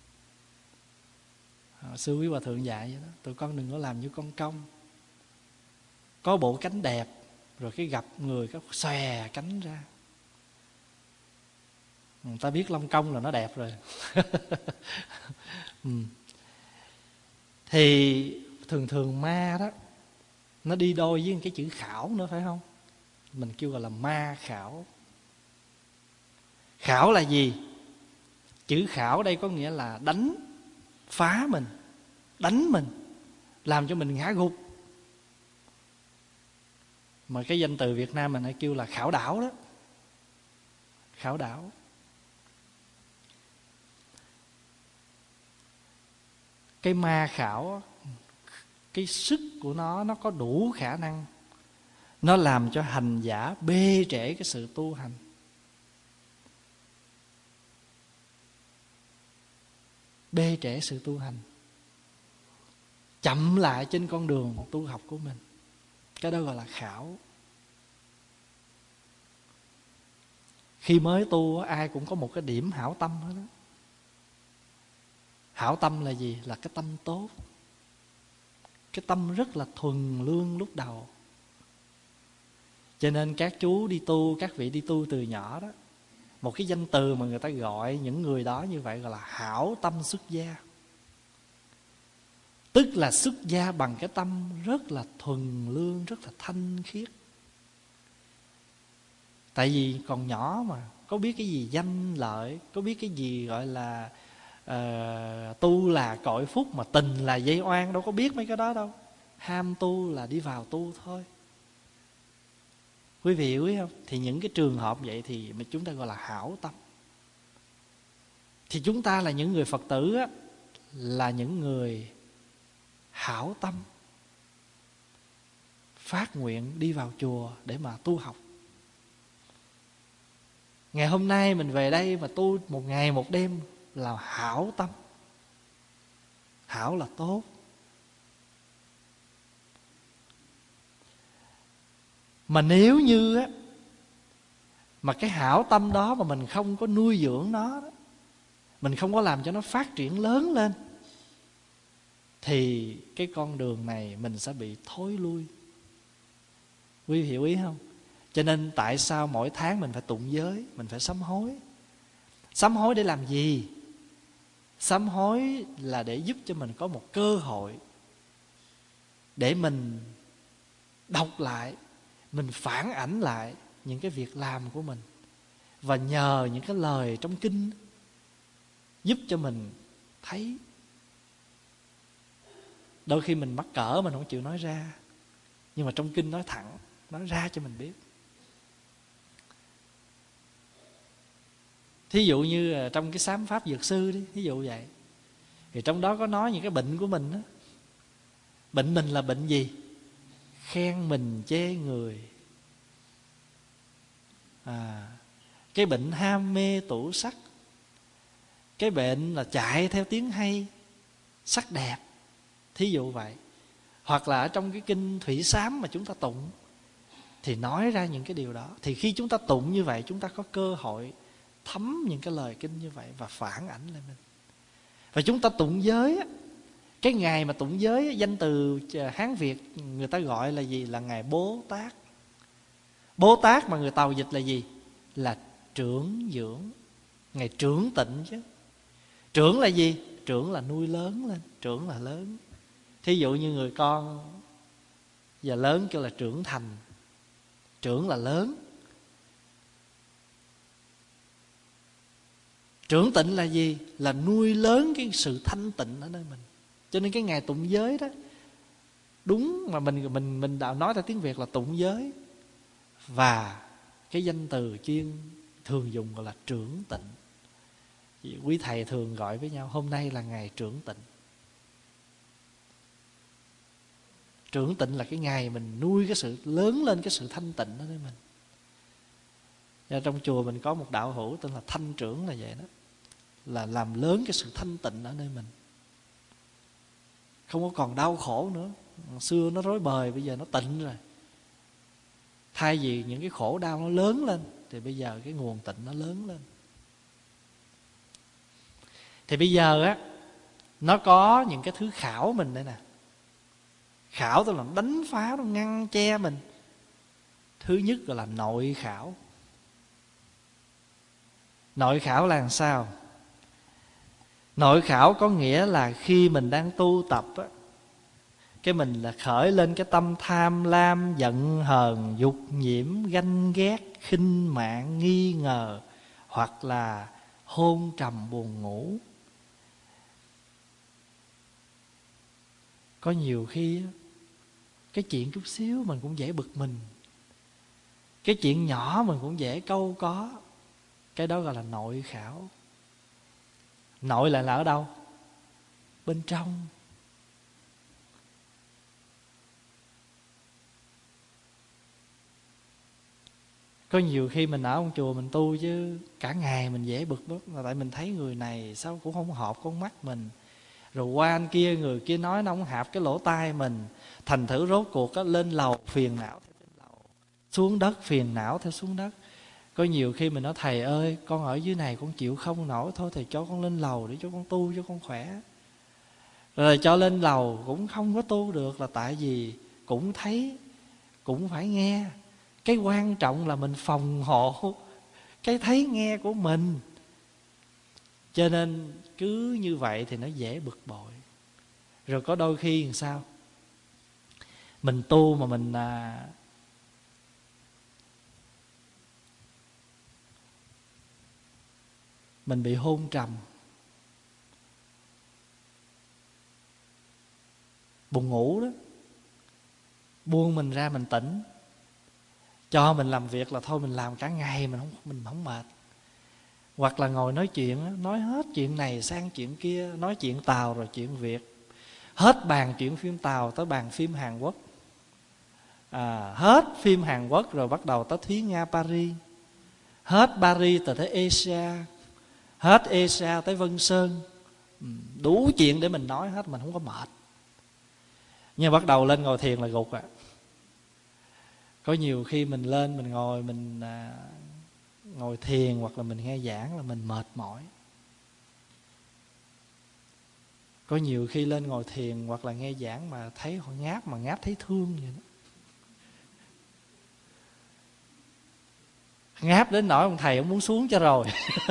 Hồi xưa quý hòa thượng dạy vậy đó, tụi con đừng có làm như con công. Có bộ cánh đẹp, rồi cái gặp người cái xòe cánh ra, người ta biết lông công là nó đẹp rồi. Thì thường thường ma đó, nó đi đôi với cái chữ khảo nữa phải không? Mình kêu gọi là ma khảo. Khảo là gì? Chữ khảo đây có nghĩa là đánh phá mình, đánh mình, làm cho mình ngã gục. Mà cái danh từ Việt Nam mình hay kêu là khảo đảo đó. Khảo đảo. Cái ma khảo, cái sức của nó có đủ khả năng, nó làm cho hành giả bê trễ cái sự tu hành. Bê trễ sự tu hành, chậm lại trên con đường tu học của mình. Cái đó gọi là khảo. Khi mới tu ai cũng có một cái điểm hảo tâm hết đó. Hảo tâm là gì? Là cái tâm tốt, cái tâm rất là thuần lương lúc đầu. Cho nên các chú đi tu, các vị đi tu từ nhỏ đó, một cái danh từ mà người ta gọi những người đó như vậy gọi là hảo tâm xuất gia. Tức là xuất gia bằng cái tâm rất là thuần lương, rất là thanh khiết. Tại vì còn nhỏ mà, có biết cái gì danh lợi, có biết cái gì gọi là tu là cội phúc, mà tình là dây oan, đâu có biết mấy cái đó đâu. Ham tu là đi vào tu thôi. Quý vị hiểu không? Thì những cái trường hợp vậy thì chúng ta gọi là hảo tâm. Thì chúng ta là những người Phật tử á, là những người hảo tâm, phát nguyện đi vào chùa để mà tu học. Ngày hôm nay mình về đây mà tu một ngày một đêm là hảo tâm. Hảo là tốt. Mà nếu như á, mà cái hảo tâm đó mà mình không có nuôi dưỡng nó đó, mình không có làm cho nó phát triển lớn lên, thì cái con đường này mình sẽ bị thối lui. Quý vị hiểu ý không? Cho nên tại sao mỗi tháng mình phải tụng giới, mình phải sám hối. Sám hối để làm gì? Sám hối là để giúp cho mình có một cơ hội để mình đọc lại, mình phản ảnh lại những cái việc làm của mình. Và nhờ những cái lời trong kinh giúp cho mình thấy. Đôi khi mình mắc cỡ mình không chịu nói ra, nhưng mà trong kinh nói thẳng, nói ra cho mình biết. Thí dụ như trong cái sám pháp dược sư đi, thí dụ vậy, thì trong đó có nói những cái bệnh của mình đó. Bệnh mình là bệnh gì? Khen mình chê người. Cái bệnh ham mê tủ sắc. Cái bệnh là chạy theo tiếng hay, sắc đẹp, thí dụ vậy. Hoặc là ở trong cái kinh Thủy Sám mà chúng ta tụng thì nói ra những cái điều đó. Thì khi chúng ta tụng như vậy, chúng ta có cơ hội thấm những cái lời kinh như vậy và phản ảnh lên mình. Và chúng ta tụng giới á, cái ngày mà tụng giới, danh từ Hán Việt người ta gọi là gì? Là ngày Bố Tát. Bố Tát mà người Tàu dịch là gì? Là trưởng dưỡng. Ngày trưởng tịnh chứ. Trưởng là gì? Trưởng là nuôi lớn lên, trưởng là lớn. Thí dụ như người con giờ lớn kêu là trưởng thành. Trưởng là lớn. Trưởng tịnh là gì? Là nuôi lớn cái sự thanh tịnh ở nơi mình. Cho nên cái ngày tụng giới đó, đúng mà mình đã nói theo tiếng Việt là tụng giới. Và cái danh từ chuyên thường dùng gọi là trưởng tịnh. Quý thầy thường gọi với nhau, hôm nay là ngày trưởng tịnh. Trưởng tịnh là cái ngày mình nuôi cái sự lớn lên, cái sự thanh tịnh đó với mình. Và trong chùa mình có một đạo hữu tên là Thanh Trưởng là vậy đó. Là làm lớn cái sự thanh tịnh ở nơi mình. Không có còn đau khổ nữa. Xưa nó rối bời, bây giờ nó tịnh rồi. Thay vì những cái khổ đau nó lớn lên, thì bây giờ cái nguồn tịnh nó lớn lên. Thì bây giờ á, nó có những cái thứ khảo mình đây nè. Khảo tức là đánh phá, nó ngăn che mình. Thứ nhất gọi là nội khảo. Nội khảo là làm sao? Nội khảo có nghĩa là khi mình đang tu tập á, cái mình là khởi lên cái tâm tham lam, giận hờn, dục nhiễm, ganh ghét, khinh mạn, nghi ngờ, hoặc là hôn trầm buồn ngủ. Có nhiều khi cái chuyện chút xíu mình cũng dễ bực mình. Cái chuyện nhỏ mình cũng dễ câu có. Cái đó gọi là nội khảo. Nội là ở đâu? Bên trong. Có nhiều khi mình ở trong chùa mình tu chứ cả ngày mình dễ bực lắm. Là tại mình thấy người này sao cũng không hợp con mắt mình. Rồi qua anh kia, người kia nói nó không hợp cái lỗ tai mình. Thành thử rốt cuộc á, lên lầu phiền não theo lên lầu, xuống đất phiền não theo xuống đất. Có nhiều khi mình nói thầy ơi, con ở dưới này con chịu không nổi, thôi thầy cho con lên lầu để cho con tu cho con khỏe. Rồi cho lên lầu cũng không có tu được, là tại vì cũng thấy, cũng phải nghe. Cái quan trọng là mình phòng hộ cái thấy nghe của mình. Cho nên cứ như vậy thì nó dễ bực bội. Rồi có đôi khi làm sao? Mình tu mà mình bị hôn trầm, buồn ngủ đó, buông mình ra mình tỉnh, cho mình làm việc là thôi mình làm cả ngày mình không mệt. Hoặc là ngồi nói chuyện, nói hết chuyện này sang chuyện kia, nói chuyện Tàu rồi chuyện Việt, hết bàn chuyện phim Tàu tới bàn phim Hàn Quốc, hết phim Hàn Quốc rồi bắt đầu tới Thúy Nga Paris, hết Paris tới Asia, hết Asia tới Vân Sơn. Đủ chuyện để mình nói hết, mình không có mệt. Nhưng bắt đầu lên ngồi thiền là gục ạ. Có nhiều khi mình lên mình ngồi, mình ngồi thiền hoặc là mình nghe giảng là mình mệt mỏi. Có nhiều khi lên ngồi thiền hoặc là nghe giảng mà thấy họ ngáp, mà ngáp thấy thương vậy đó. Ngáp đến nỗi ông thầy ông muốn xuống cho rồi.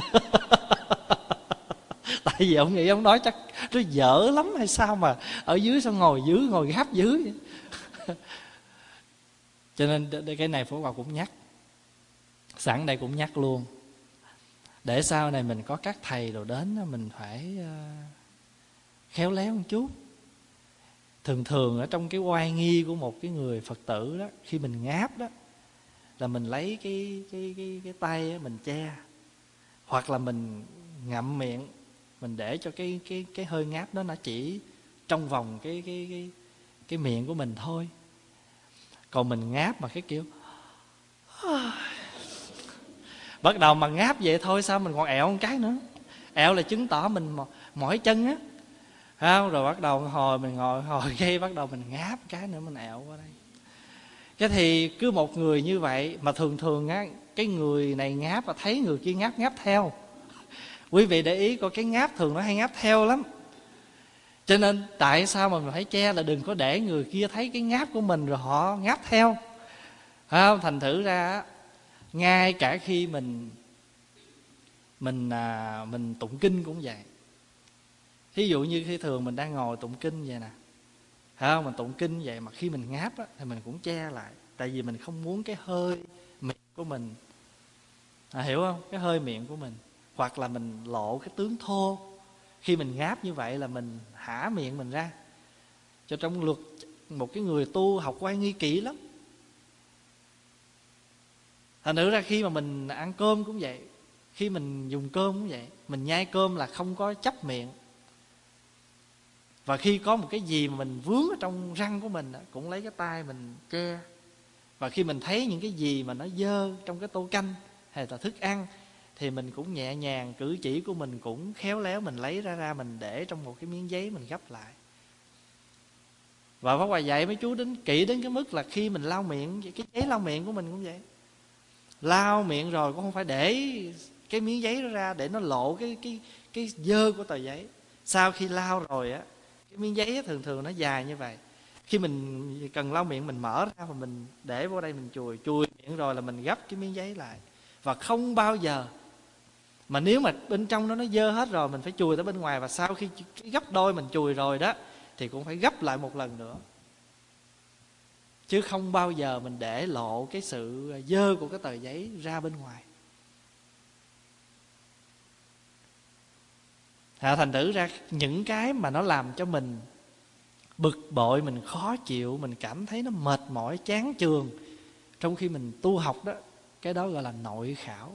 Tại vì ông nghĩ ông nói chắc nó dở lắm hay sao mà ở dưới sao ngồi dưới, ngồi gáp dưới vậy. Cho nên cái này Phổ Hòa cũng nhắc, sẵn đây cũng nhắc luôn, để sau này mình có các thầy rồi đến mình phải khéo léo một chút. Thường ở trong cái oai nghi của một cái người Phật tử đó, khi mình ngáp đó là mình lấy cái tay mình che, hoặc là mình ngậm miệng, mình để cho cái hơi ngáp đó nó chỉ trong vòng cái miệng của mình thôi. Còn mình ngáp mà cái kiểu bắt đầu mà ngáp vậy thôi, sao mình còn ẹo một cái nữa. Ẹo là chứng tỏ mình mỏi chân á, không? Rồi bắt đầu hồi mình ngồi hồi cái bắt đầu mình ngáp cái nữa, mình ẹo qua đây. Cái thì cứ một người như vậy mà thường á, cái người này ngáp và thấy người kia ngáp, ngáp theo. Quý vị để ý coi, cái ngáp thường nó hay ngáp theo lắm. Cho nên tại sao mà mình phải che là đừng có để người kia thấy cái ngáp của mình rồi họ ngáp theo, không? Thành thử ra ngay cả khi mình tụng kinh cũng vậy. Thí dụ như khi thường mình đang ngồi tụng kinh vậy nè, không? Mình tụng kinh vậy mà khi mình ngáp á, thì mình cũng che lại. Tại vì mình không muốn cái hơi miệng của mình, hiểu không? Cái hơi miệng của mình, hoặc là mình lộ cái tướng thô. Khi mình ngáp như vậy là mình hả miệng mình ra. Cho trong luật, một cái người tu học oai nghi kỹ lắm. Thành thử ra khi mà mình ăn cơm cũng vậy, khi mình dùng cơm cũng vậy, mình nhai cơm là không có chấp miệng. Và khi có một cái gì mà mình vướng ở trong răng của mình cũng lấy cái tay mình che. Và khi mình thấy những cái gì mà nó dơ trong cái tô canh hay là thức ăn thì mình cũng nhẹ nhàng, cử chỉ của mình cũng khéo léo, mình lấy ra mình để trong một cái miếng giấy mình gấp lại. Và Pháp Hòa dạy mấy chú kỹ đến cái mức là khi mình lau miệng, cái giấy lau miệng của mình cũng vậy. Lau miệng rồi cũng không phải để cái miếng giấy đó ra để nó lộ cái dơ của tờ giấy. Sau khi lau rồi á, cái miếng giấy thường nó dài như vậy. Khi mình cần lau miệng mình mở ra và mình để vô đây, mình chùi miệng rồi là mình gấp cái miếng giấy lại. Và không bao giờ mà nếu mà bên trong nó dơ hết rồi mình phải chùi tới bên ngoài. Và sau khi gấp đôi mình chùi rồi đó thì cũng phải gấp lại một lần nữa. Chứ không bao giờ mình để lộ cái sự dơ của cái tờ giấy ra bên ngoài. Thành thử ra những cái mà nó làm cho mình bực bội, mình khó chịu, mình cảm thấy nó mệt mỏi, chán chường trong khi mình tu học đó, cái đó gọi là nội khảo.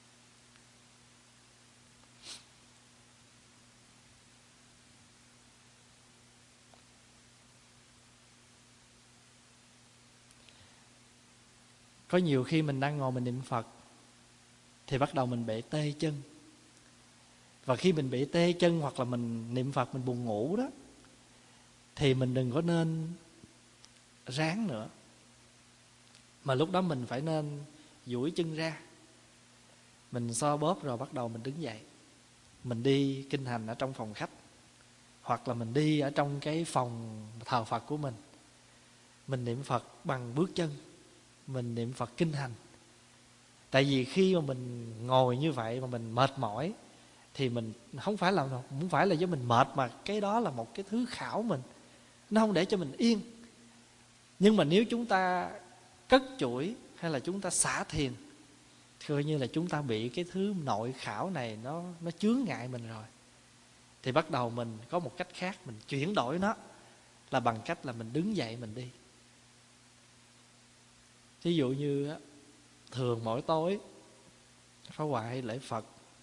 Có nhiều khi mình đang ngồi mình niệm Phật thì bắt đầu mình bị tê chân. Và khi mình bị tê chân hoặc là mình niệm Phật mình buồn ngủ đó, thì mình đừng có nên ráng nữa. Mà lúc đó mình phải nên duỗi chân ra, mình xoa bóp rồi bắt đầu mình đứng dậy. Mình đi kinh hành ở trong phòng khách, hoặc là mình đi ở trong cái phòng thờ Phật của mình. Mình niệm Phật bằng bước chân, mình niệm Phật kinh hành. Tại vì khi mà mình ngồi như vậy mà mình mệt mỏi thì mình không phải là do mình mệt, mà cái đó là một cái thứ khảo mình, nó không để cho mình yên. Nhưng mà nếu chúng ta cất chuỗi hay là chúng ta xả thiền, coi như là chúng ta bị cái thứ nội khảo này nó chướng ngại mình rồi, thì bắt đầu mình có một cách khác, mình chuyển đổi nó là bằng cách là mình đứng dậy mình đi. Thí dụ như thường mỗi tối Pháp Hòa hay lễ Phật,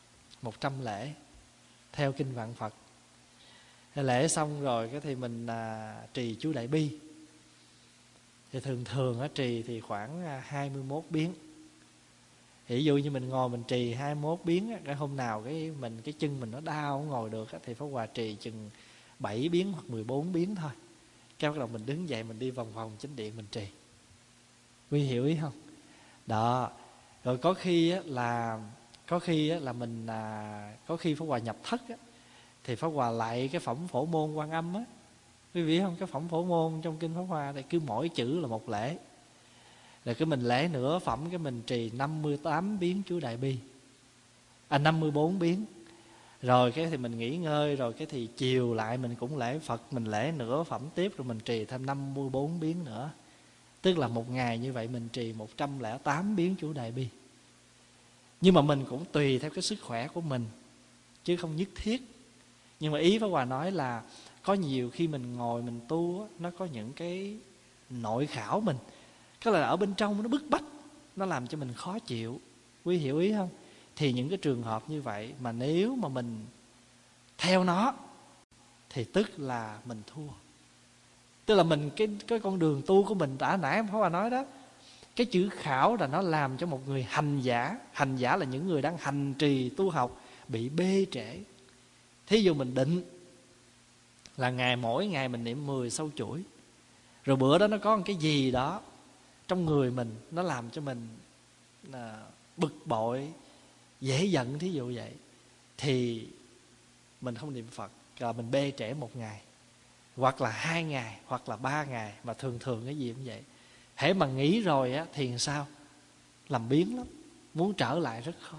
100 lễ theo kinh vạn Phật. Lễ xong rồi cái thì mình trì chú Đại Bi. Thì thường thường trì thì khoảng 21 biến. Thì ví dụ như mình ngồi mình trì 21 biến, cái hôm nào cái chân mình nó đau không ngồi được thì Pháp Hòa trì chừng 7 biến hoặc 14 biến thôi. Cái bắt đầu mình đứng dậy mình đi vòng vòng chính điện mình trì. Quý hiểu ý không? Đó. Rồi có khi là mình có khi Pháp Hòa nhập thất thì Pháp Hòa lại cái phẩm Phổ Môn Quan Âm á. Quý vị biết không? Cái phẩm Phổ Môn trong kinh Pháp Hòa thì cứ mỗi chữ là một lễ. Rồi cái mình lễ nửa phẩm cái mình trì 58 biến chú Đại Bi. 54 biến. Rồi cái thì mình nghỉ ngơi, rồi cái thì chiều lại mình cũng lễ Phật, mình lễ nửa phẩm tiếp, rồi mình trì thêm 54 biến nữa. Tức là một ngày như vậy mình trì 108 biến chú Đại Bi. Nhưng mà mình cũng tùy theo cái sức khỏe của mình, chứ không nhất thiết. Nhưng mà ý Pháp Hòa nói là có nhiều khi mình ngồi mình tu nó có những cái nội khảo mình, cái là ở bên trong nó bức bách, nó làm cho mình khó chịu. Quý hiểu ý không? Thì những cái trường hợp như vậy mà nếu mà mình theo nó thì tức là mình thua. Tức là mình cái con đường tu của mình đã nãy Pháp Hòa nói đó, cái chữ khảo là nó làm cho một người hành giả là những người đang hành trì tu học bị bê trễ. Thí dụ mình định là mỗi ngày mình niệm 10 sâu chuỗi, rồi bữa đó nó có một cái gì đó trong người mình nó làm cho mình bực bội, dễ giận, thí dụ vậy, thì mình không niệm Phật, rồi mình bê trễ một ngày, hoặc là 2 ngày, hoặc là 3 ngày. Mà thường cái gì cũng vậy. Hễ mà nghĩ rồi thì sao? Làm biếng lắm, muốn trở lại rất khó.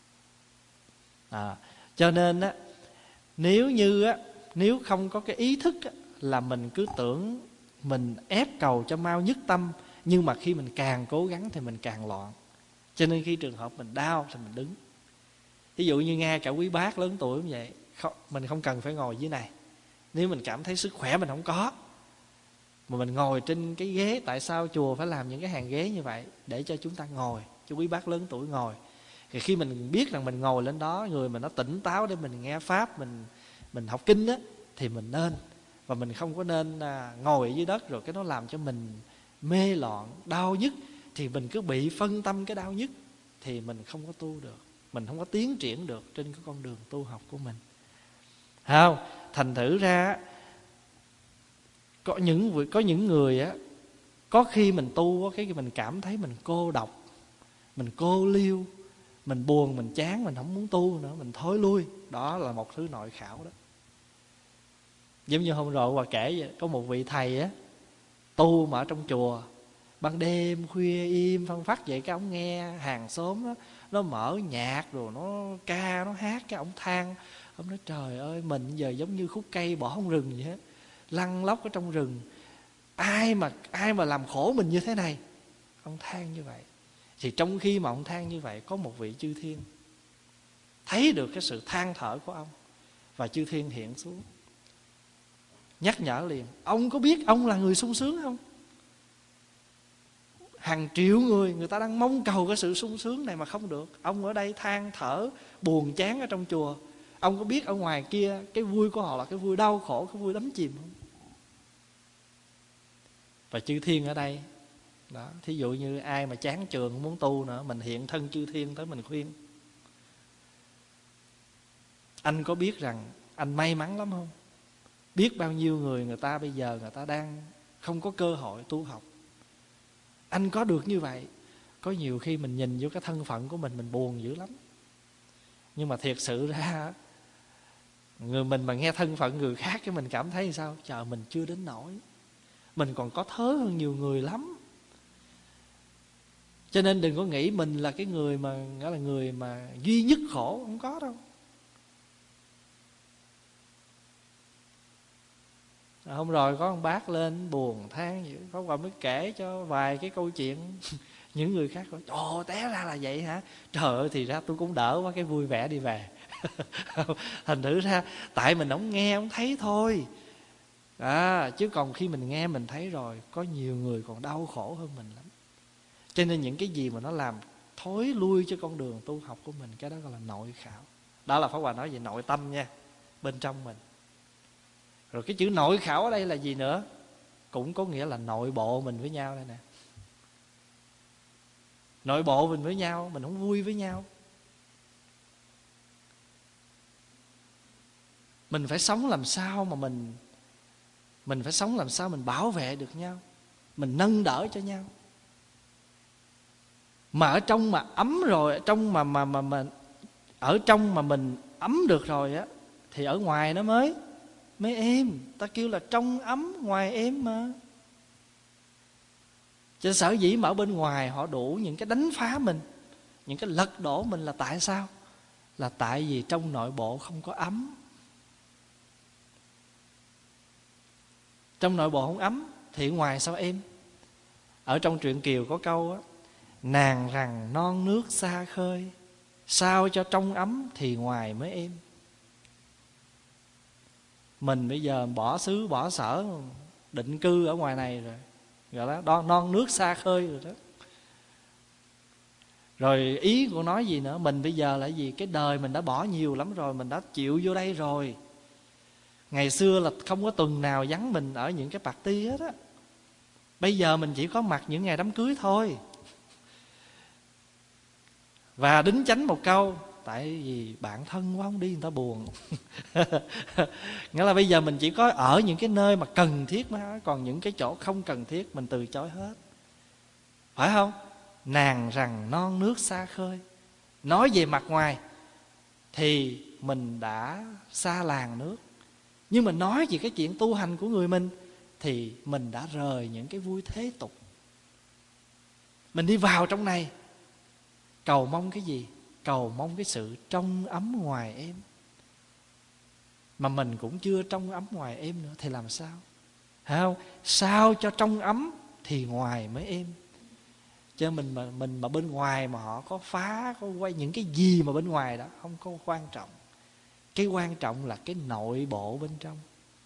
Cho nên nếu không có cái ý thức là mình cứ tưởng mình ép cầu cho mau nhất tâm, nhưng mà khi mình càng cố gắng thì mình càng loạn. Cho nên khi trường hợp mình đau thì mình đứng. Ví dụ như ngay cả quý bác lớn tuổi cũng vậy, mình không cần phải ngồi dưới này. Nếu mình cảm thấy sức khỏe mình không có, mà mình ngồi trên cái ghế, tại sao chùa phải làm những cái hàng ghế như vậy? Để cho chúng ta ngồi, cho quý bác lớn tuổi ngồi. Thì khi mình biết rằng mình ngồi lên đó, người mình nó tỉnh táo để mình nghe pháp, mình học kinh thì mình nên. Và mình không có nên ngồi dưới đất rồi cái nó làm cho mình mê loạn, đau nhức. Thì mình cứ bị phân tâm cái đau nhức, thì mình không có tu được, mình không có tiến triển được trên cái con đường tu học của mình. Không? Thành thử ra có những người có khi mình tu cái mình cảm thấy mình cô độc, mình cô liêu, mình buồn, mình chán, mình không muốn tu nữa, mình thối lui. Đó là một thứ nội khảo đó. Giống như hôm rồi Hòa kể vậy, có một vị thầy tu mà ở trong chùa, ban đêm khuya im phăng phắc vậy, cái ông nghe hàng xóm đó, nó mở nhạc rồi nó ca nó hát, cái ông than, ông nói trời ơi, mình giờ giống như khúc cây bỏ trong rừng vậy hết, lăn lóc ở trong rừng, ai mà làm khổ mình như thế này. Ông than như vậy. Thì trong khi mà ông than như vậy, có một vị chư thiên thấy được cái sự than thở của ông, và chư thiên hiện xuống nhắc nhở liền. Ông có biết ông là người sung sướng không? Hàng triệu người ta đang mong cầu cái sự sung sướng này mà không được. Ông ở đây than thở buồn chán ở trong chùa. Ông có biết ở ngoài kia cái vui của họ là cái vui đau khổ, cái vui đắm chìm không? Và chư thiên ở đây đó, thí dụ như ai mà chán trường không muốn tu nữa, mình hiện thân chư thiên tới mình khuyên. Anh có biết rằng anh may mắn lắm không? Biết bao nhiêu người ta bây giờ người ta đang không có cơ hội tu học. Anh có được như vậy. Có nhiều khi mình nhìn vô cái thân phận của mình buồn dữ lắm. Nhưng mà thiệt sự ra người mình mà nghe thân phận người khác cái mình cảm thấy sao? Trời, mình chưa đến nỗi, mình còn có thớ hơn nhiều người lắm. Cho nên đừng có nghĩ mình là cái người mà gọi là người mà duy nhất khổ, không có đâu. Hôm rồi có một bác lên buồn than vậy, Pháp Hòa mới kể cho vài cái câu chuyện. Những người khác nói trời, té ra là vậy hả? Trời ơi, thì ra tôi cũng đỡ quá, cái vui vẻ đi về. Thành thử ra tại mình không nghe không thấy thôi. Chứ còn khi mình nghe mình thấy rồi, có nhiều người còn đau khổ hơn mình lắm. Cho nên những cái gì mà nó làm thối lui cho con đường tu học của mình, cái đó gọi là nội khảo. Đó là Pháp Hòa nói về nội tâm nha, bên trong mình. Rồi cái chữ nội khảo ở đây là gì nữa? Cũng có nghĩa là nội bộ mình với nhau đây nè. Nội bộ mình với nhau, mình không vui với nhau. Mình phải sống làm sao mà mình phải sống làm sao mình bảo vệ được nhau, mình nâng đỡ cho nhau. Mà ở trong mà ấm rồi, ở trong mà ở trong mà mình ấm được rồi á, thì ở ngoài nó mới êm. Ta kêu là trong ấm ngoài êm mà. Cho sở dĩ mà ở bên ngoài họ đủ những cái đánh phá mình, những cái lật đổ mình là tại sao? Là tại vì trong nội bộ không có ấm. Trong nội bộ không ấm thì ngoài sao êm? Ở trong truyện Kiều có câu á: nàng rằng non nước xa khơi, sao cho trong ấm thì ngoài mới êm. Mình bây giờ bỏ xứ bỏ sở, định cư ở ngoài này rồi, gọi là non nước xa khơi rồi đó. Rồi ý của nói gì nữa? Mình bây giờ là gì? Cái đời mình đã bỏ nhiều lắm rồi, mình đã chịu vô đây rồi. Ngày xưa là không có tuần nào vắng mình ở những cái party hết á. Bây giờ mình chỉ có mặt những ngày đám cưới thôi. Và đính chánh một câu: tại vì bạn thân quá không đi người ta buồn. Nghĩa là bây giờ mình chỉ có ở những cái nơi mà cần thiết mới nói, còn những cái chỗ không cần thiết mình từ chối hết. Phải không? Nàng rằng non nước xa khơi. Nói về mặt ngoài thì mình đã xa làng nước, nhưng mà nói về cái chuyện tu hành của người mình thì mình đã rời những cái vui thế tục. Mình đi vào trong này cầu mong cái gì? Cầu mong cái sự trong ấm ngoài êm. Mà mình cũng chưa trong ấm ngoài êm nữa thì làm sao? Phải không? Sao cho trong ấm thì ngoài mới êm. Chứ mình mà bên ngoài mà họ có phá, có quay những cái gì mà bên ngoài đó không có quan trọng. Cái quan trọng là cái nội bộ bên trong.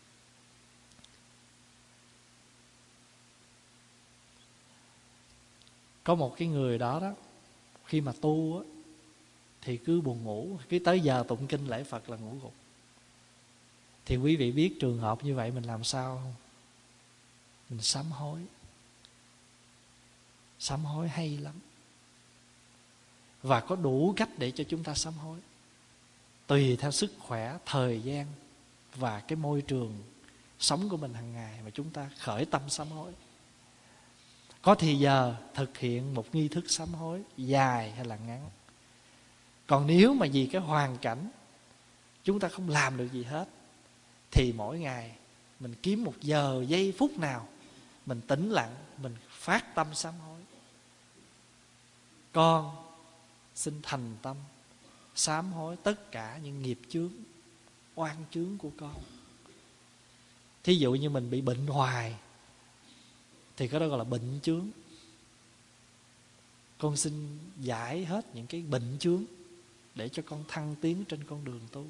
Có một cái người đó đó, khi mà tu á, thì cứ buồn ngủ, cứ tới giờ tụng kinh lễ Phật là ngủ gục. Thì quý vị biết trường hợp như vậy mình làm sao không? Mình sám hối. Sám hối hay lắm. Và có đủ cách để cho chúng ta sám hối, tùy theo sức khỏe, thời gian và cái môi trường sống của mình hàng ngày mà chúng ta khởi tâm sám hối. Có thì giờ thực hiện một nghi thức sám hối dài hay là ngắn. Còn nếu mà vì cái hoàn cảnh chúng ta không làm được gì hết, thì mỗi ngày mình kiếm một giờ giây phút nào mình tĩnh lặng, mình phát tâm sám hối. Con xin thành tâm sám hối tất cả những nghiệp chướng, oan chướng của con. Thí dụ như mình bị bệnh hoài thì cái đó gọi là bệnh chướng. Con xin giải hết những cái bệnh chướng để cho con thăng tiến trên con đường tu.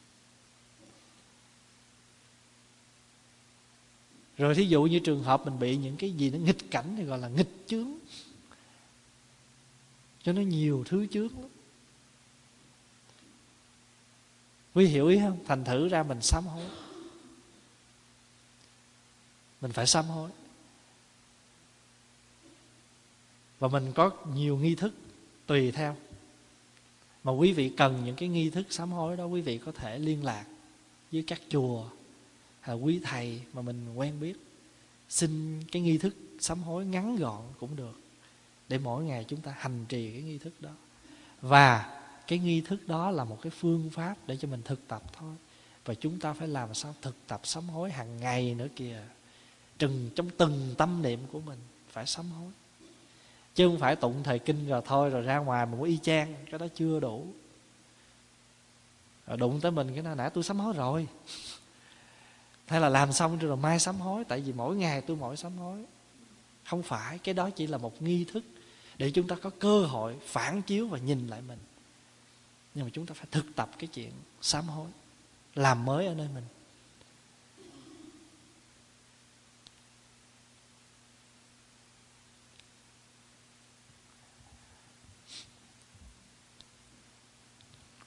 Rồi thí dụ như trường hợp mình bị những cái gì nó nghịch cảnh thì gọi là nghịch chướng, cho nó nhiều thứ chướng lắm. Quý hiểu ý không? Thành thử ra mình sám hối. Mình phải sám hối. Và mình có nhiều nghi thức tùy theo. Mà quý vị cần những cái nghi thức sám hối đó, quý vị có thể liên lạc với các chùa hay quý thầy mà mình quen biết, xin cái nghi thức sám hối ngắn gọn cũng được, để mỗi ngày chúng ta hành trì cái nghi thức đó. Và cái nghi thức đó là một cái phương pháp để cho mình thực tập thôi. Và chúng ta phải làm sao thực tập sám hối hàng ngày nữa kìa. Trong từng tâm niệm của mình phải sám hối. Chứ không phải tụng thời kinh rồi thôi, rồi ra ngoài mà muốn y chang, cái đó chưa đủ. Rồi đụng tới mình cái nào nãy tôi sám hối rồi, hay là làm xong rồi mai sám hối, tại vì mỗi ngày tôi mỗi sám hối. Không phải, cái đó chỉ là một nghi thức để chúng ta có cơ hội phản chiếu và nhìn lại mình. Nhưng mà chúng ta phải thực tập cái chuyện sám hối, làm mới ở nơi mình.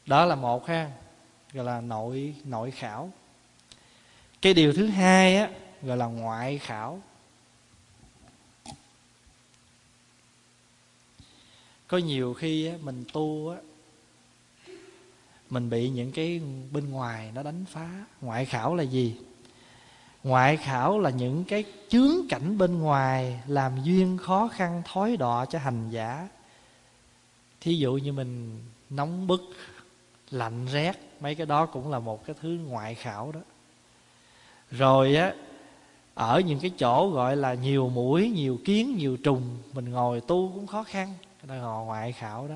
Đó là một ha, gọi là nội khảo. Cái điều thứ hai á gọi là ngoại khảo. Có nhiều khi á, mình tu á, mình bị những cái bên ngoài nó đánh phá. Ngoại khảo là gì? Ngoại khảo là những cái chướng cảnh bên ngoài làm duyên khó khăn thói đọa cho hành giả. Thí dụ như mình nóng bức, lạnh rét, mấy cái đó cũng là một cái thứ ngoại khảo đó. Rồi á, ở những cái chỗ gọi là nhiều muỗi, nhiều kiến, nhiều trùng, mình ngồi tu cũng khó khăn, cái đó là ngoại khảo đó.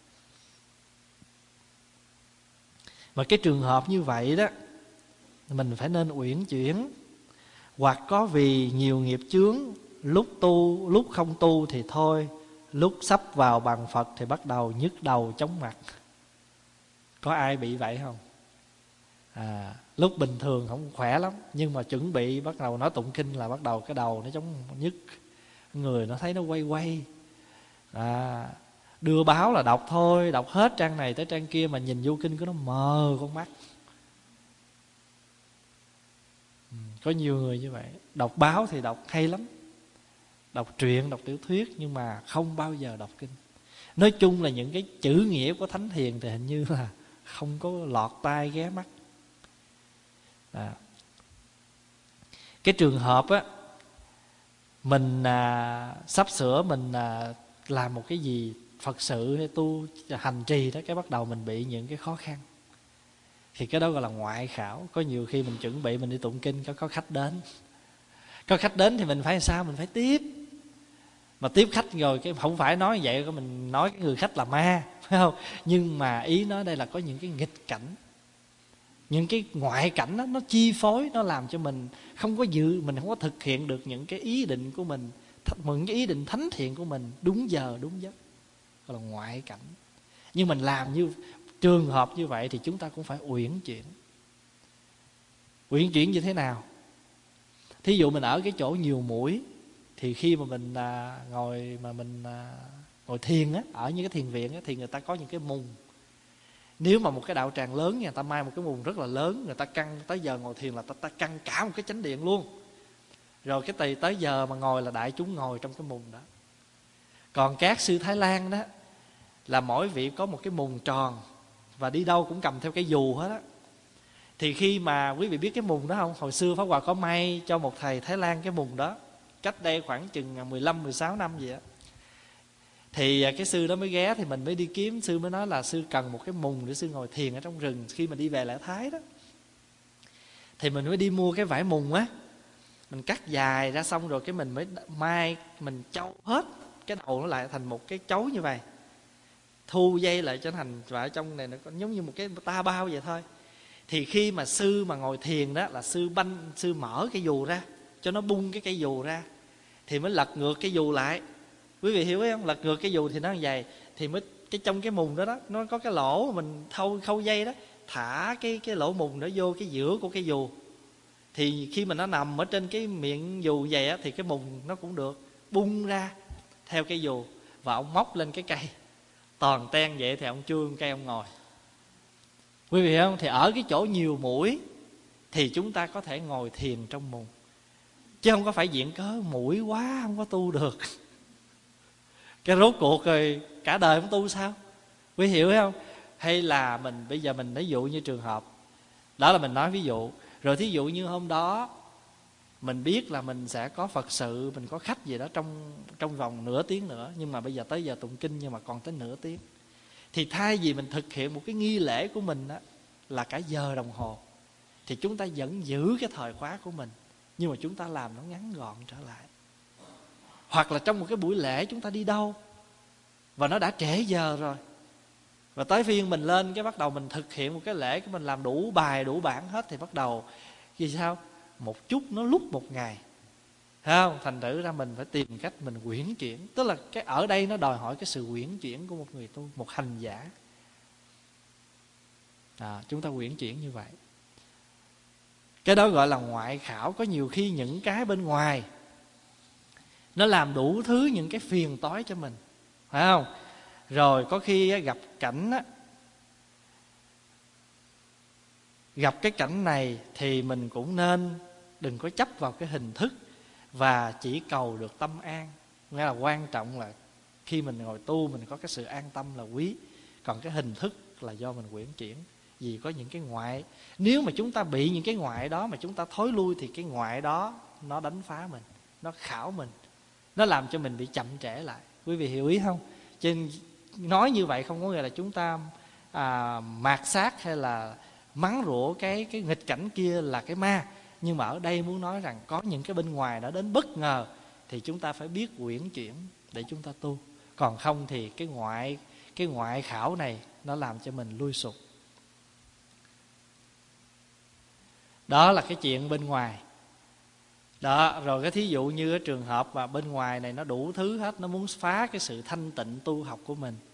Mà cái trường hợp như vậy đó, mình phải nên uyển chuyển. Hoặc có vì nhiều nghiệp chướng, lúc tu, lúc không tu thì thôi, lúc sắp vào bàn Phật thì bắt đầu nhức đầu chóng mặt. Có ai bị vậy không? Lúc bình thường không khỏe lắm, nhưng mà chuẩn bị bắt đầu nói tụng kinh là bắt đầu cái đầu nó giống nhức, người nó thấy nó quay quay. Đưa báo là đọc thôi, đọc hết trang này tới trang kia mà nhìn vô kinh của nó mờ con mắt. Có nhiều người như vậy. Đọc báo thì đọc hay lắm, đọc truyện, đọc tiểu thuyết, nhưng mà không bao giờ đọc kinh. Nói chung là những cái chữ nghĩa của Thánh Hiền thì hình như là không có lọt tai ghé mắt. Cái trường hợp á, mình sắp sửa mình làm một cái gì Phật sự hay tu hành trì đó, cái bắt đầu mình bị những cái khó khăn, thì cái đó gọi là ngoại khảo. Có nhiều khi mình chuẩn bị mình đi tụng kinh, có khách đến. Có khách đến thì mình phải sao? Mình phải tiếp. Mà tiếp khách rồi cái không phải nói vậy, mình nói cái người khách là ma, phải không? Nhưng mà ý nói đây là có những cái nghịch cảnh, những cái ngoại cảnh đó, nó chi phối, nó làm cho mình không có mình không có thực hiện được những cái ý định của mình, những cái ý định thánh thiện của mình đúng giờ đúng giấc, gọi là ngoại cảnh. Nhưng mình làm như trường hợp như vậy thì chúng ta cũng phải uyển chuyển. Uyển chuyển như thế nào? Thí dụ mình ở cái chỗ nhiều muỗi, thì khi mà mình ngồi thiền á, ở những cái thiền viện á, thì người ta có những cái mùng. Nếu mà một cái đạo tràng lớn, người ta mai một cái mùng rất là lớn, người ta căng tới giờ ngồi thiền là ta căng cả một cái chánh điện luôn. Rồi cái tới giờ mà ngồi là đại chúng ngồi trong cái mùng đó. Còn các sư Thái Lan đó là mỗi vị có một cái mùng tròn, và đi đâu cũng cầm theo cái dù hết á. Thì khi mà quý vị biết cái mùng đó không? Hồi xưa Pháp Hòa có may cho một thầy Thái Lan cái mùng đó, cách đây khoảng chừng 15-16 năm gì á. Thì cái sư đó mới ghé, thì mình mới đi kiếm. Sư mới nói là sư cần một cái mùng để sư ngồi thiền ở trong rừng khi mà đi về Lễ Thái đó. Thì mình mới đi mua cái vải mùng á, mình cắt dài ra, xong rồi cái mình mới mai, mình châu hết cái đầu nó lại thành một cái chấu như vậy, thu dây lại cho thành, và ở trong này nó có giống như một cái ta bao vậy thôi. Thì khi mà sư mà ngồi thiền đó là sư mở cái dù ra cho nó bung cái cây dù ra, thì mới lật ngược cái dù lại. Quý vị hiểu không? Lật ngược cái dù thì nó như vậy, thì mới trong cái mùng đó nó có cái lỗ mình khâu dây đó, thả cái lỗ mùng đó vô cái giữa của cái dù. Thì khi mà nó nằm ở trên cái miệng dù vậy á, thì cái mùng nó cũng được bung ra theo cái dù. Và ông móc lên cái cây toàn ten vậy, thì ông trương cây ông ngồi. Quý vị hiểu không? Thì ở cái chỗ nhiều muỗi thì chúng ta có thể ngồi thiền trong mùng, chứ không có phải viện cớ muỗi quá không có tu được. Cái rốt cuộc rồi cả đời không tu sao? Quý hiểu không? Hay là mình bây giờ mình ví dụ như trường hợp đó là mình nói ví dụ. Rồi thí dụ như hôm đó mình biết là mình sẽ có Phật sự, mình có khách gì đó trong vòng nửa tiếng nữa, nhưng mà bây giờ tới giờ tụng kinh nhưng mà còn tới nửa tiếng. Thì thay vì mình thực hiện một cái nghi lễ của mình đó là cả giờ đồng hồ, thì chúng ta vẫn giữ cái thời khóa của mình, nhưng mà chúng ta làm nó ngắn gọn trở lại. Hoặc là trong một cái buổi lễ chúng ta đi đâu và nó đã trễ giờ rồi, và tới phiên mình lên cái bắt đầu mình thực hiện một cái lễ của mình, làm đủ bài đủ bản hết, thì bắt đầu vì sao? Một chút nó lúc một ngày, thấy không? Thành thử ra mình phải tìm cách mình uyển chuyển. Tức là cái ở đây nó đòi hỏi cái sự uyển chuyển của một người tu, một hành giả. Chúng ta uyển chuyển như vậy. Cái đó gọi là ngoại khảo. Có nhiều khi những cái bên ngoài nó làm đủ thứ những cái phiền toái cho mình, phải không? Rồi có khi gặp cảnh á, gặp cái cảnh này thì mình cũng nên đừng có chấp vào cái hình thức, và chỉ cầu được tâm an. Nghĩa là quan trọng là khi mình ngồi tu mình có cái sự an tâm là quý, còn cái hình thức là do mình quyển chuyển. Vì có những cái ngoại, nếu mà chúng ta bị những cái ngoại đó mà chúng ta thối lui, thì cái ngoại đó nó đánh phá mình, nó khảo mình, nó làm cho mình bị chậm trễ lại. Quý vị hiểu ý không? Cho nên nói như vậy không có nghĩa là chúng ta mạt sát hay là mắng rủa cái nghịch cảnh kia là cái ma. Nhưng mà ở đây muốn nói rằng có những cái bên ngoài nó đến bất ngờ, thì chúng ta phải biết quyển chuyển để chúng ta tu. Còn không thì cái ngoại khảo này nó làm cho mình lui sụp. Đó là cái chuyện bên ngoài. Đó, rồi cái thí dụ như cái trường hợp mà bên ngoài này nó đủ thứ hết, nó muốn phá cái sự thanh tịnh tu học của mình.